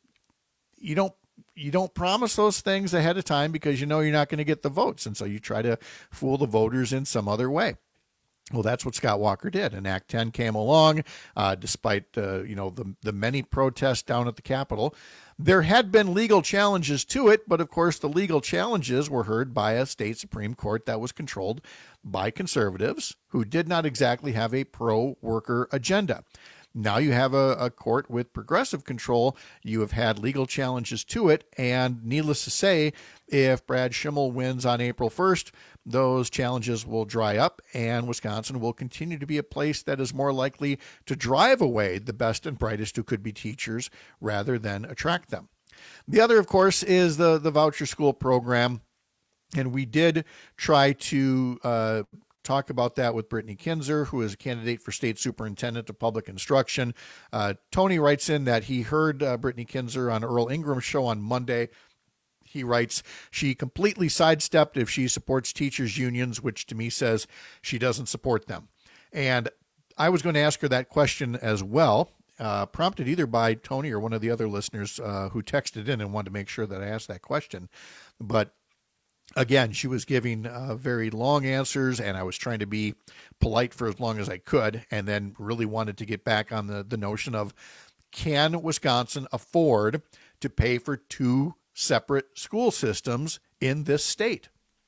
you don't You don't promise those things ahead of time because you know you're not going to get the votes. And so you try to fool the voters in some other way. Well, that's what Scott Walker did. And Act ten came along, uh, despite uh, you know the the many protests down at the Capitol. There had been legal challenges to it, but of course the legal challenges were heard by a state Supreme Court that was controlled by conservatives who did not exactly have a pro-worker agenda. Now you have a, a court with progressive control. You have had legal challenges to it. And needless to say, if Brad Schimmel wins on April first, those challenges will dry up and Wisconsin will continue to be a place that is more likely to drive away the best and brightest who could be teachers rather than attract them. The other, of course, is the, the voucher school program. And we did try to uh, talk about that with Brittany Kinzer, who is a candidate for state superintendent of public instruction. Uh, Tony writes in that he heard uh, Brittany Kinzer on Earl Ingram's show on Monday. He writes, she completely sidestepped if she supports teachers' unions, which to me says she doesn't support them. And I was going to ask her that question as well, uh, prompted either by Tony or one of the other listeners uh, who texted in and wanted to make sure that I asked that question. But again, she was giving uh, very long answers, and I was trying to be polite for as long as I could, and then really wanted to get back on the, the notion of, can Wisconsin afford to pay for two separate school systems in this state?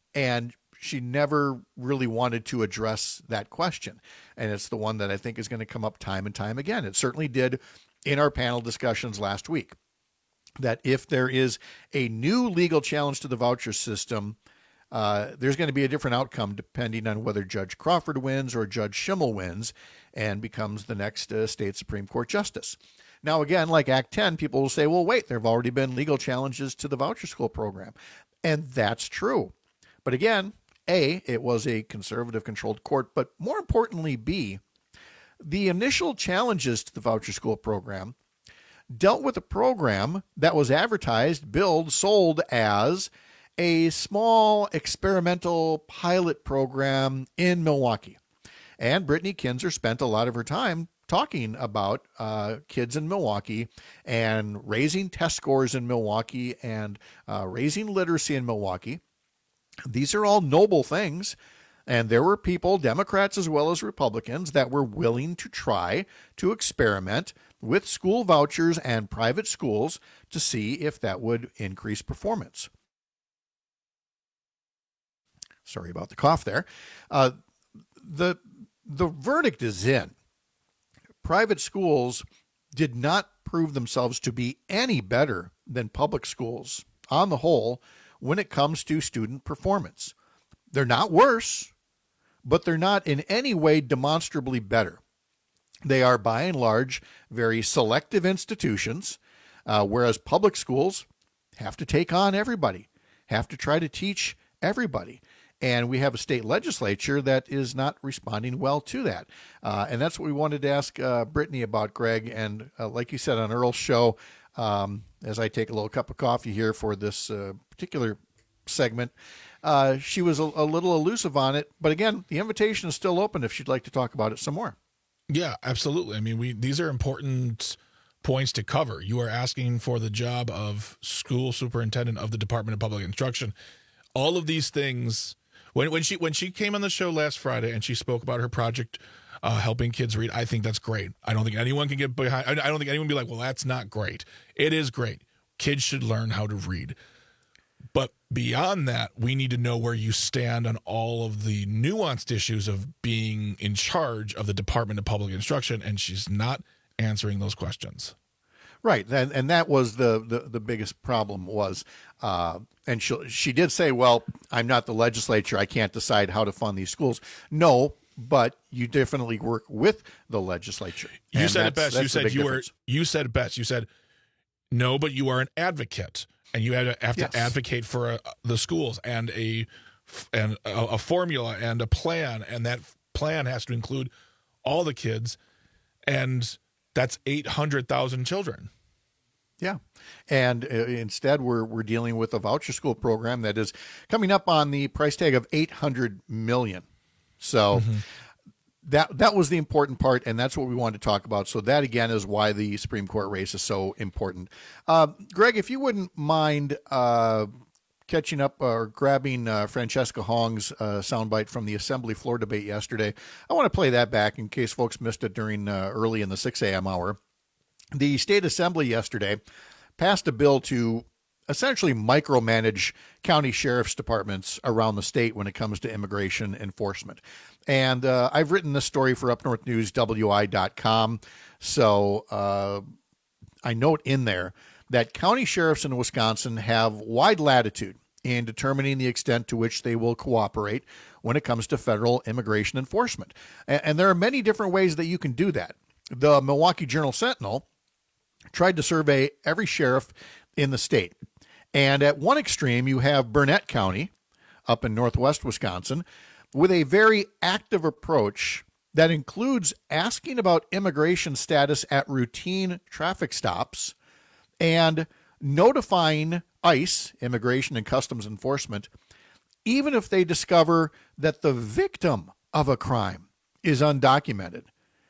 And she never really wanted to address that question. And it's the one that I think is going to come up time and time again. It certainly did in our panel discussions last week, that if there is a new legal challenge to the voucher system, uh, there's going to be a different outcome depending on whether Judge Crawford wins or Judge Schimmel wins and becomes the next uh, state Supreme Court justice. Now, again, like Act ten, people will say, well, wait, there have already been legal challenges to the voucher school program. And that's true. But again, A, it was a conservative-controlled court, but more importantly, B, the initial challenges to the voucher school program dealt with a program that was advertised, billed, sold as a small experimental pilot program in Milwaukee. And Brittany Kinzer spent a lot of her time talking about uh, kids in Milwaukee and raising test scores in Milwaukee and uh, raising literacy in Milwaukee. These are all noble things. And there were people, Democrats as well as Republicans, that were willing to try to experiment with school vouchers and private schools to see if that would increase performance. Sorry about the cough there. Uh, the, the verdict is in. Private schools did not prove themselves to be any better than public schools on the whole when it comes to student performance. They're not worse, but they're not in any way demonstrably better. They are, by and large, very selective institutions, uh, whereas public schools have to take on everybody, have to try to teach everybody. And we have a state legislature that is not responding well to that. Uh, and that's what we wanted to ask uh, Brittany about, Greg. And uh, like you said on Earl's show, um, as I take a little cup of coffee here for this uh, particular segment, uh, she was a, a little elusive on it. But again, the invitation is still open if she'd like to talk about it some more. Yeah, absolutely. I mean, we these are important points to cover. You are asking for the job of school superintendent of the Department of Public Instruction. All of these things... When when she when she came on the show last Friday and she spoke about her project uh, helping kids read, I think that's great. I don't think anyone can get behind. I don't think anyone can be like, well, that's not great. It is great. Kids should learn how to read. But beyond that, we need to know where you stand on all of the nuanced issues of being in charge of the Department of Public Instruction, and she's not answering those questions. Right, and and that was the the, the biggest problem was, uh, and she she did say, well, I'm not the legislature, I can't decide how to fund these schools. No, but you definitely work with the legislature. You said it best. You said you were. You said it best. You said no, but you are an advocate, and you have to, have to yes. advocate for a, the schools and a and a, a formula and a plan, and that plan has to include all the kids, and that's eight hundred thousand children. Yeah. And uh, instead, we're we're dealing with a voucher school program that is coming up on the price tag of eight hundred million dollars. So mm-hmm. that that was the important part, and that's what we wanted to talk about. So that, again, is why the Supreme Court race is so important. Uh, Greg, if you wouldn't mind uh, catching up or grabbing uh, Francesca Hong's uh, soundbite from the Assembly floor debate yesterday. I want to play that back in case folks missed it during uh, early in the six a.m. hour. The state assembly yesterday passed a bill to essentially micromanage county sheriff's departments around the state when it comes to immigration enforcement. And uh, I've written this story for Up North News W I dot com. So uh, I note in there that county sheriffs in Wisconsin have wide latitude in determining the extent to which they will cooperate when it comes to federal immigration enforcement. And, and there are many different ways that you can do that. The Milwaukee Journal-Sentinel tried to survey every sheriff in the state. And at one extreme, you have Burnett County up in northwest Wisconsin with a very active approach that includes asking about immigration status at routine traffic stops and notifying ICE, Immigration and Customs Enforcement, even if they discover that the victim of a crime is undocumented.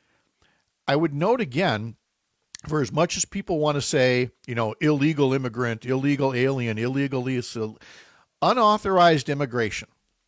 I would note again, for as much as people want to say, you know, illegal immigrant, illegal alien, illegal, unauthorized immigration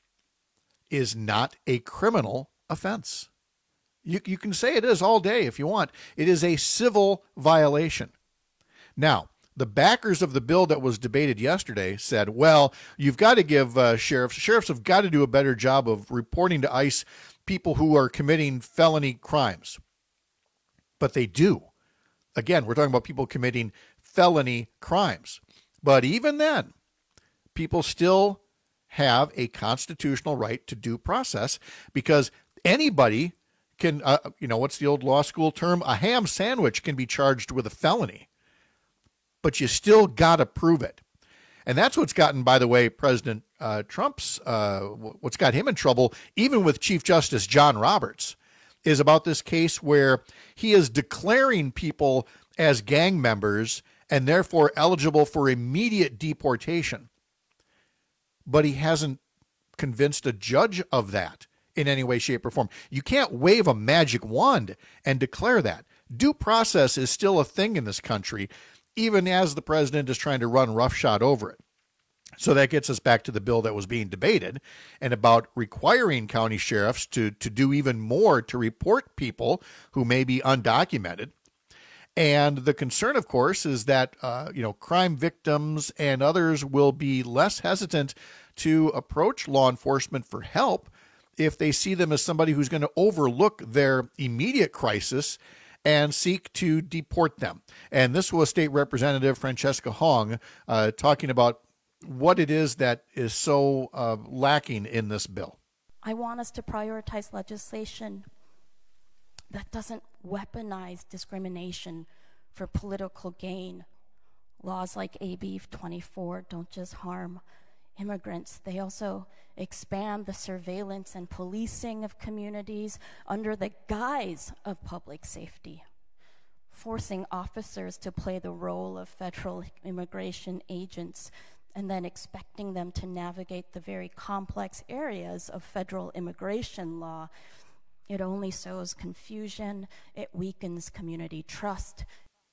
is not a criminal offense. You, you can say it is all day if you want. It is a civil violation. Now, The backers of the bill that was debated yesterday said, well, you've got to give uh, sheriffs, sheriffs have got to do a better job of reporting to ICE people who are committing felony crimes. But they do. Again, we're talking about people committing felony crimes. But even then, people still have a constitutional right to due process because anybody can, uh, you know, what's the old law school term? A ham sandwich can be charged with a felony, but you still got to prove it. And that's what's gotten, by the way, President uh, Trump's, uh, what's got him in trouble, even with Chief Justice John Roberts, is about this case where he is declaring people as gang members and therefore eligible for immediate deportation. But he hasn't convinced a judge of that in any way, shape, or form. You can't wave a magic wand and declare that. Due process is still a thing in this country, even as the president is trying to run roughshod over it. So that gets us back to the bill that was being debated and about requiring county sheriffs to, to do even more to report people who may be undocumented. And the concern, of course, is that, uh, you know, crime victims and others will be less hesitant to approach law enforcement for help if they see them as somebody who's going to overlook their immediate crisis and seek to deport them. And this was State Representative Francesca Hong uh, talking about what it is that is so uh, lacking in this bill. I want us to prioritize legislation that doesn't weaponize discrimination for political gain. Laws like A B twenty-four don't just harm immigrants, they also expand the surveillance and policing of communities under the guise of public safety, forcing officers to play the role of federal immigration agents and then expecting them to navigate the very complex areas of federal immigration law. It only sows confusion, it weakens community trust.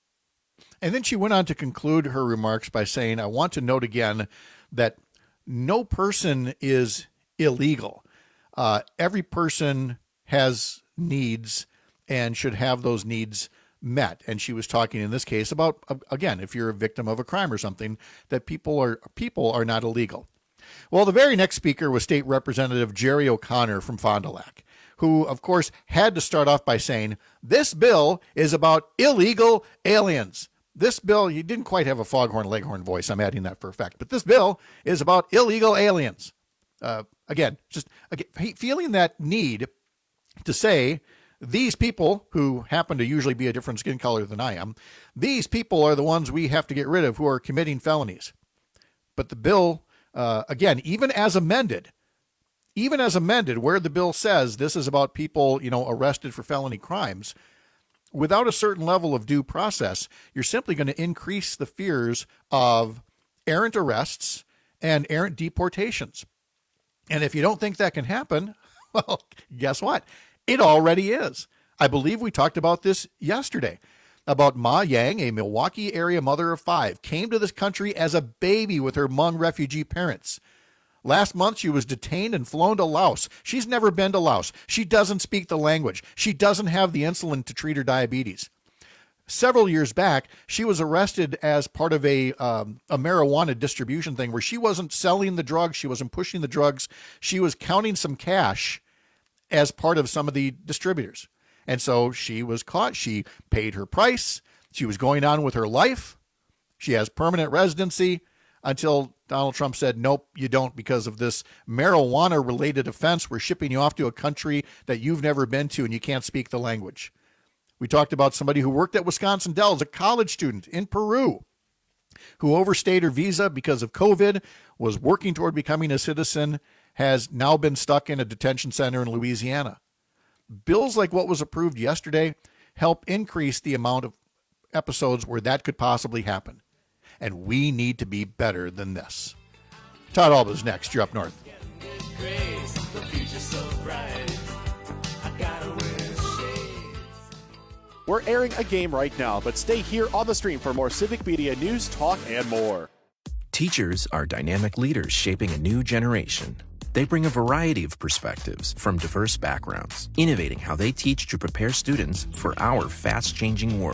And then she went on to conclude her remarks by saying, I want to note again that no person is illegal. Uh, every person has needs and should have those needs met. And she was talking in this case about, again, if you're a victim of a crime or something, that people are people are not illegal. Well, the very next speaker was State Representative Jerry O'Connor from Fond du Lac, who, of course, had to start off by saying, this bill is about illegal aliens. This bill, he didn't quite have a foghorn leghorn voice, I'm adding that for effect, but this bill is about illegal aliens. Uh, again, just again, feeling that need to say, these people, who happen to usually be a different skin color than I am, these people are the ones we have to get rid of who are committing felonies. But the bill, uh, again, even as amended, even as amended, where the bill says this is about people, you know, arrested for felony crimes, without a certain level of due process, you're simply going to increase the fears of errant arrests and errant deportations. And if you don't think that can happen, well, guess what? It already is. I believe we talked about this yesterday, about Ma Yang, a Milwaukee area mother of five, came to this country as a baby with her Hmong refugee parents. Last month, she was detained and flown to Laos. She's never been to Laos. She doesn't speak the language. She doesn't have the insulin to treat her diabetes. Several years back, she was arrested as part of a um, a marijuana distribution thing where she wasn't selling the drugs. She wasn't pushing the drugs. She was counting some cash as part of some of the distributors. And so she was caught. She paid her price. She was going on with her life. She has permanent residency until Donald Trump said, nope, you don't, because of this marijuana-related offense. We're shipping you off to a country that you've never been to and you can't speak the language. We talked about somebody who worked at Wisconsin Dells, a college student in Peru, who overstayed her visa because of COVID, was working toward becoming a citizen, has now been stuck in a detention center in Louisiana. Bills like what was approved yesterday help increase the amount of episodes where that could possibly happen. And we need to be better than this. Todd Alba's next. You're up north. We're airing a game right now, but stay here on the stream for more Civic Media news, talk, and more. Teachers are dynamic leaders shaping a new generation. They bring a variety of perspectives from diverse backgrounds, innovating how they teach to prepare students for our fast-changing world.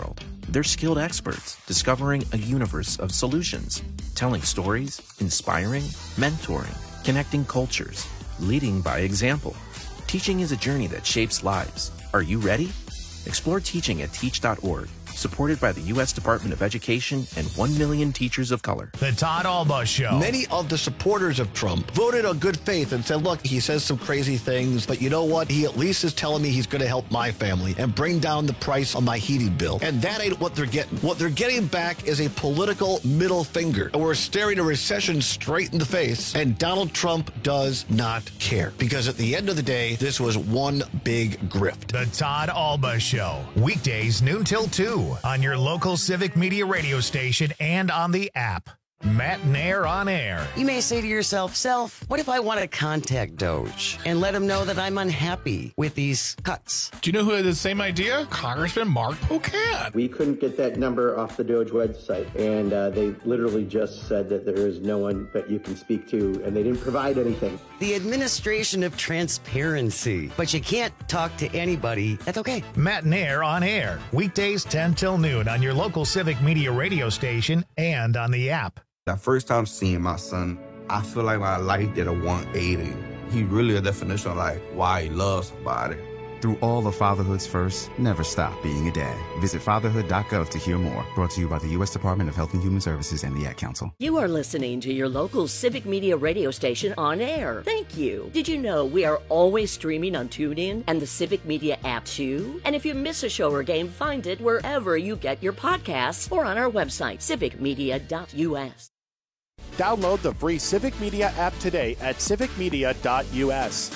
They're skilled experts discovering a universe of solutions, telling stories, inspiring, mentoring, connecting cultures, leading by example. Teaching is a journey that shapes lives. Are you ready? Explore teaching at teach dot org. Supported by the U S Department of Education and one million teachers of color. The Todd Alba Show. Many of the supporters of Trump voted on good faith and said, look, he says some crazy things, but you know what? He at least is telling me he's going to help my family and bring down the price on my heating bill. And that ain't what they're getting. What they're getting back is a political middle finger. And we're staring a recession straight in the face, and Donald Trump does not care. Because at the end of the day, this was one big grift. The Todd Alba Show. Weekdays noon till two. On your local Civic Media radio station and on the app. Matt Nair on air. You may say to yourself, Self, what if I want to contact Doge and let him know that I'm unhappy with these cuts? Do you know who had the same idea? Congressman Mark Pocan. We couldn't get that number off the Doge website, and uh, they literally just said that there is no one that you can speak to, and they didn't provide anything. The administration of transparency. But you can't talk to anybody. That's okay. Matt Nair on air. Weekdays ten till noon on your local Civic Media radio station and on the app. That first time seeing my son, I feel like my life did a one eighty. He really a definition of like why he loves somebody. Through all of fatherhood's first, never stop being a dad. Visit fatherhood dot gov to hear more. Brought to you by the U S Department of Health and Human Services and the Ad Council. You are listening to your local Civic Media radio station on air. Thank you. Did you know we are always streaming on TuneIn and the Civic Media app too? And if you miss a show or game, find it wherever you get your podcasts or on our website, civic media dot u s. Download the free Civic Media app today at civic media dot u s.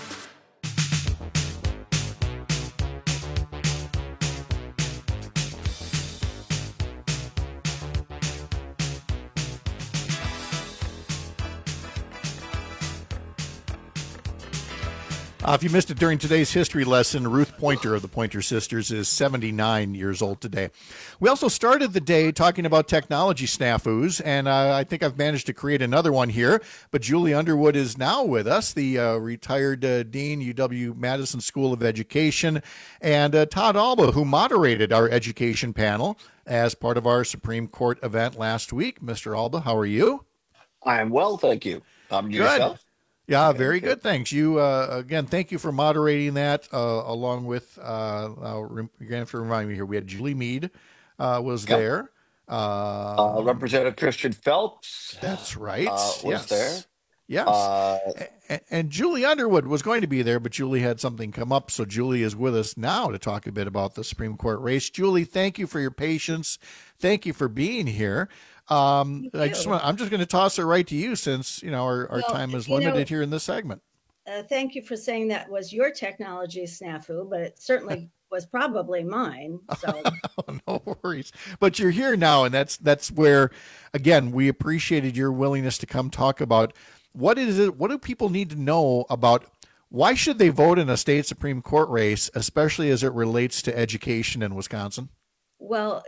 Uh, if you missed it during today's history lesson, Ruth Pointer of the Pointer Sisters is seventy-nine years old today. We also started the day talking about technology snafus, and uh, I think I've managed to create another one here. But Julie Underwood is now with us, the uh, retired uh, Dean, U W-Madison School of Education, and uh, Todd Alba, who moderated our education panel as part of our Supreme Court event last week. Mister Alba, how are you? I am well, thank you. Um, Good. Yourself? Yeah, very good. Thanks. You, uh, again, thank you for moderating that uh, along with, uh, uh, you're going to have to remind me here, we had Julie Mead uh, was Yep. there. Uh, Uh, Representative Christian Phelps. That's right. Uh, was yes. there. Yes. Uh, and, and Julie Underwood was going to be there, but Julie had something come up. So Julie is with us now to talk a bit about the Supreme Court race. Julie, thank you for your patience. Thank you for being here. Um, I just want, I'm just going to toss it right to you since, you know, our, our Well, time is you limited know- here in this segment. Uh, thank you for saying that was your technology snafu, but it certainly was probably mine. So No worries. But you're here now, and that's that's where, again, we appreciated your willingness to come talk about what is it, what do people need to know about why should they vote in a state Supreme Court race, especially as it relates to education in Wisconsin? well,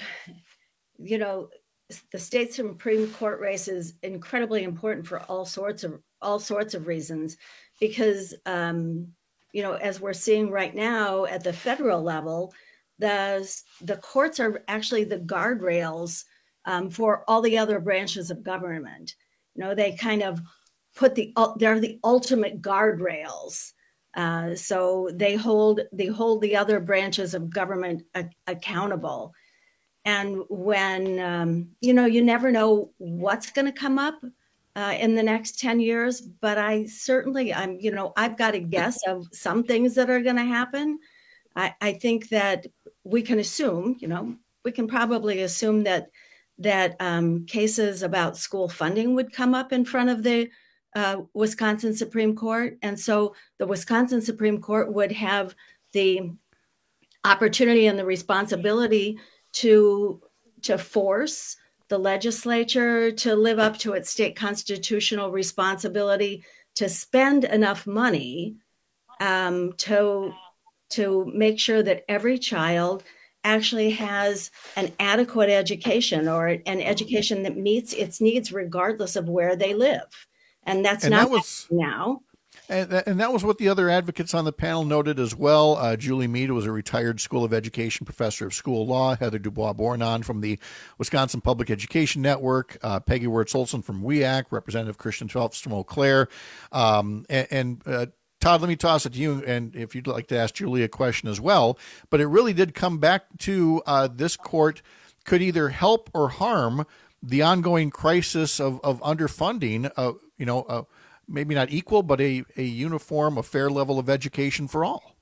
you know, the state Supreme Court race is incredibly important for all sorts of all sorts of reasons, because um, you know, as we're seeing right now at the federal level, the the courts are actually the guardrails um, for all the other branches of government. You know, they kind of put the they're the ultimate guardrails. Uh, so they hold they hold the other branches of government a- accountable. And when, um, you know, you never know what's going to come up uh, in the next ten years, but I certainly, I'm, you know, I've got a guess of some things that are going to happen. I, I think that we can assume, you know, we can probably assume that that um, cases about school funding would come up in front of the uh, Wisconsin Supreme Court. And so the Wisconsin Supreme Court would have the opportunity and the responsibility to to force the legislature to live up to its state constitutional responsibility to spend enough money um, to to make sure that every child actually has an adequate education, or an education that meets its needs regardless of where they live. And that's And not that was- happening now. And, and that was what the other advocates on the panel noted as well. Uh, Julie Mead was a retired School of Education professor of school law. Heather Dubois-Bornon from the Wisconsin Public Education Network. Uh, Peggy Wirtz-Olson from W E A C. Representative Christian Phelps from Eau Claire. Um, and and uh, Todd, let me toss it to you, and if you'd like to ask Julie a question as well. But it really did come back to uh, this court could either help or harm the ongoing crisis of, of underfunding, uh, you know, uh, maybe not equal, but a, a uniform, a fair level of education for all.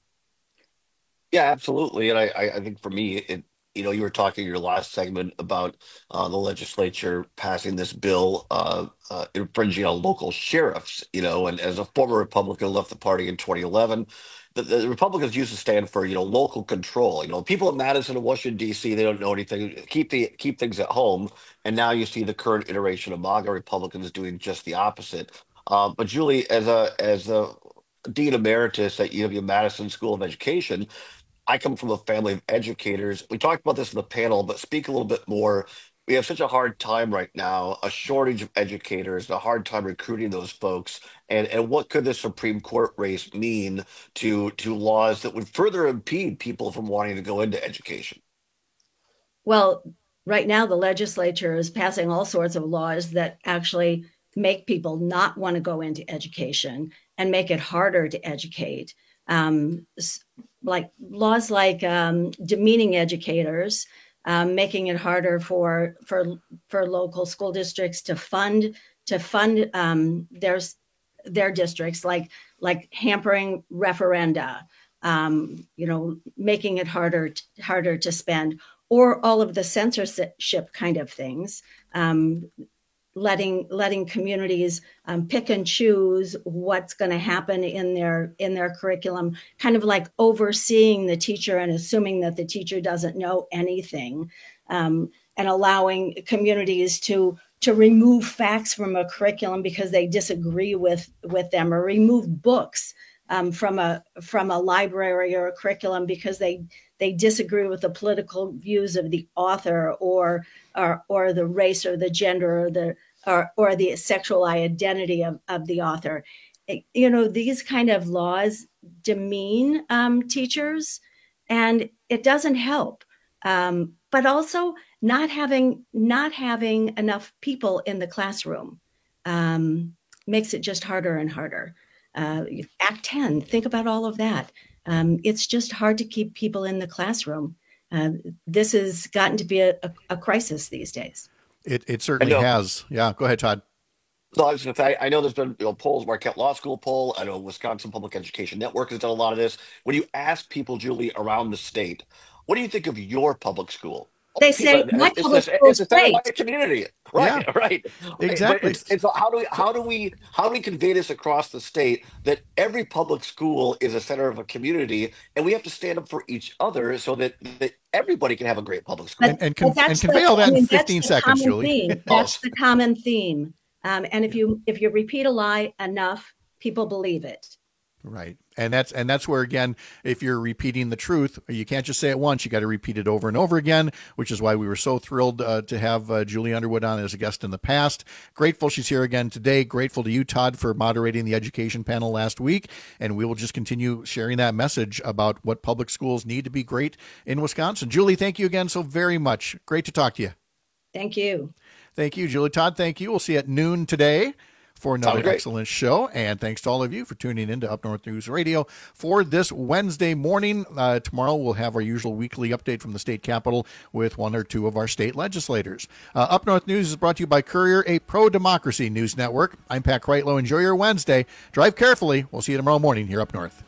Yeah, absolutely. And I, I think for me, it, you know, you were talking in your last segment about uh, the legislature passing this bill uh, uh, infringing on local sheriffs, you know, and as a former Republican who left the party in twenty eleven, the, the Republicans used to stand for, you know, local control. You know, people in Madison and Washington, D C, they don't know anything. Keep the keep things at home. And now you see the current iteration of MAGA Republicans doing just the opposite. Uh, but Julie, as a as a dean emeritus at U W Madison School of Education, I come from a family of educators. We talked about this in the panel, but speak a little bit more. We have such a hard time right now, a shortage of educators, a hard time recruiting those folks. And, and what could the Supreme Court race mean to, to laws that would further impede people from wanting to go into education? Well, right now, the legislature is passing all sorts of laws that actually make people not want to go into education and make it harder to educate. Um, like laws like um, demeaning educators, um, making it harder for for for local school districts to fund to fund um, their their districts, like like hampering referenda, um, you know, making it harder harder to spend, or all of the censorship kind of things. Um, letting letting communities um, pick and choose what's going to happen in their in their curriculum, kind of like overseeing the teacher and assuming that the teacher doesn't know anything, um, and allowing communities to to remove facts from a curriculum because they disagree with with them, or remove books um, from a from a library or a curriculum because they they disagree with the political views of the author, or or, or the race or the gender or the or, or the sexual identity of, of the author. It, you know, these kind of laws demean um, teachers, and it doesn't help. Um, but also not having not having enough people in the classroom um, makes it just harder and harder. Uh, Act ten, think about all of that. Um, it's just hard to keep people in the classroom. Uh, this has gotten to be a, a, a crisis these days. It it certainly has. Yeah, go ahead, Todd. No, I was going to say, I know there's been you know, polls, Marquette Law School poll. I know Wisconsin Public Education Network has done a lot of this. When you ask people, Julie, around the state, what do you think of your public school? They say my it's public a, school it's is a center great. of my community, right? Yeah, right, exactly. But it's, it's how do we how do we how do we convey this across the state that every public school is a center of a community, and we have to stand up for each other so that, that everybody can have a great public school. And, and, con- and convey all that in fifteen seconds, Julie. Theme. That's the common theme. Um, and if you if you repeat a lie enough, people believe it. Right. And that's and that's where, again, if you're repeating the truth, you can't just say it once. You got to repeat it over and over again, which is why we were so thrilled uh, to have uh, Julie Underwood on as a guest in the past. Grateful she's here again today. Grateful to you, Todd, for moderating the education panel last week. And we will just continue sharing that message about what public schools need to be great in Wisconsin. Julie, thank you again so very much. Great to talk to you. Thank you. Thank you, Julie. Todd, thank you. We'll see you at noon today for another excellent show. And thanks to all of you for tuning in to Up North News Radio for this Wednesday morning. Uh, tomorrow we'll have our usual weekly update from the state capitol with one or two of our state legislators. Uh, Up North News is brought to you by Courier, a pro-democracy news network. I'm Pat Kreitlow. Enjoy your Wednesday. Drive carefully. We'll see you tomorrow morning here up north.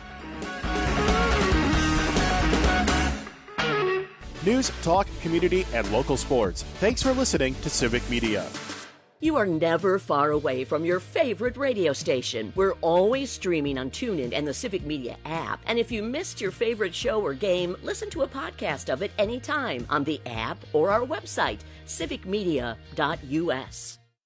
News, talk, community, and local sports. Thanks for listening to Civic Media. You are never far away from your favorite radio station. We're always streaming on TuneIn and the Civic Media app. And if you missed your favorite show or game, listen to a podcast of it anytime on the app or our website, civic media dot u s.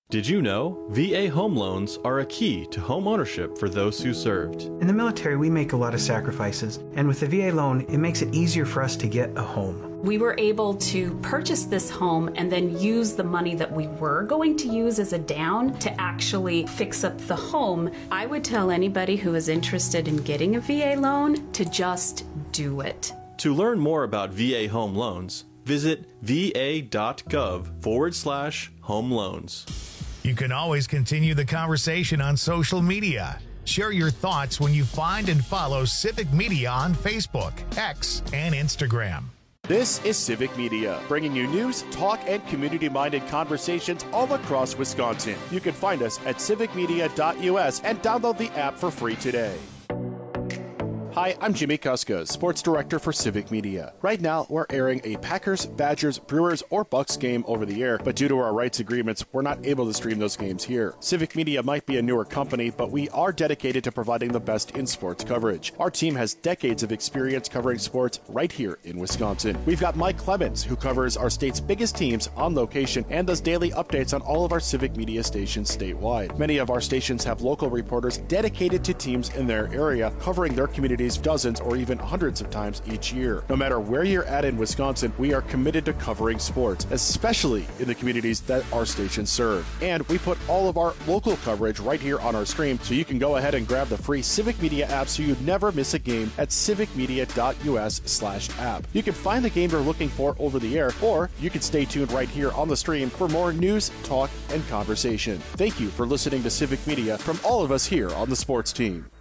Did you know V A home loans are a key to home ownership for those who served? In the military, we make a lot of sacrifices, and with the V A loan, it makes it easier for us to get a home. We were able to purchase this home and then use the money that we were going to use as a down to actually fix up the home. I would tell anybody who is interested in getting a V A loan to just do it. To learn more about V A home loans, visit va.gov forward slash home loans. You can always continue the conversation on social media. Share your thoughts when you find and follow Civic Media on Facebook, X, and Instagram. This is Civic Media, bringing you news, talk, and community-minded conversations all across Wisconsin. You can find us at civic media dot U S and download the app for free today. Hi, I'm Jimmy Kuska, Sports Director for Civic Media. Right now, we're airing a Packers, Badgers, Brewers, or Bucks game over the air, but due to our rights agreements, we're not able to stream those games here. Civic Media might be a newer company, but we are dedicated to providing the best in sports coverage. Our team has decades of experience covering sports right here in Wisconsin. We've got Mike Clemens, who covers our state's biggest teams on location and does daily updates on all of our Civic Media stations statewide. Many of our stations have local reporters dedicated to teams in their area, covering their communities dozens or even hundreds of times each year. No matter where you're at in Wisconsin, we are committed to covering sports, especially in the communities that our stations serve. And we put all of our local coverage right here on our stream, so you can go ahead and grab the free Civic Media app so you never miss a game at civic media dot U S slash app. You can find the game you're looking for over the air, or you can stay tuned right here on the stream for more news, talk, and conversation. Thank you for listening to Civic Media from all of us here on the sports team.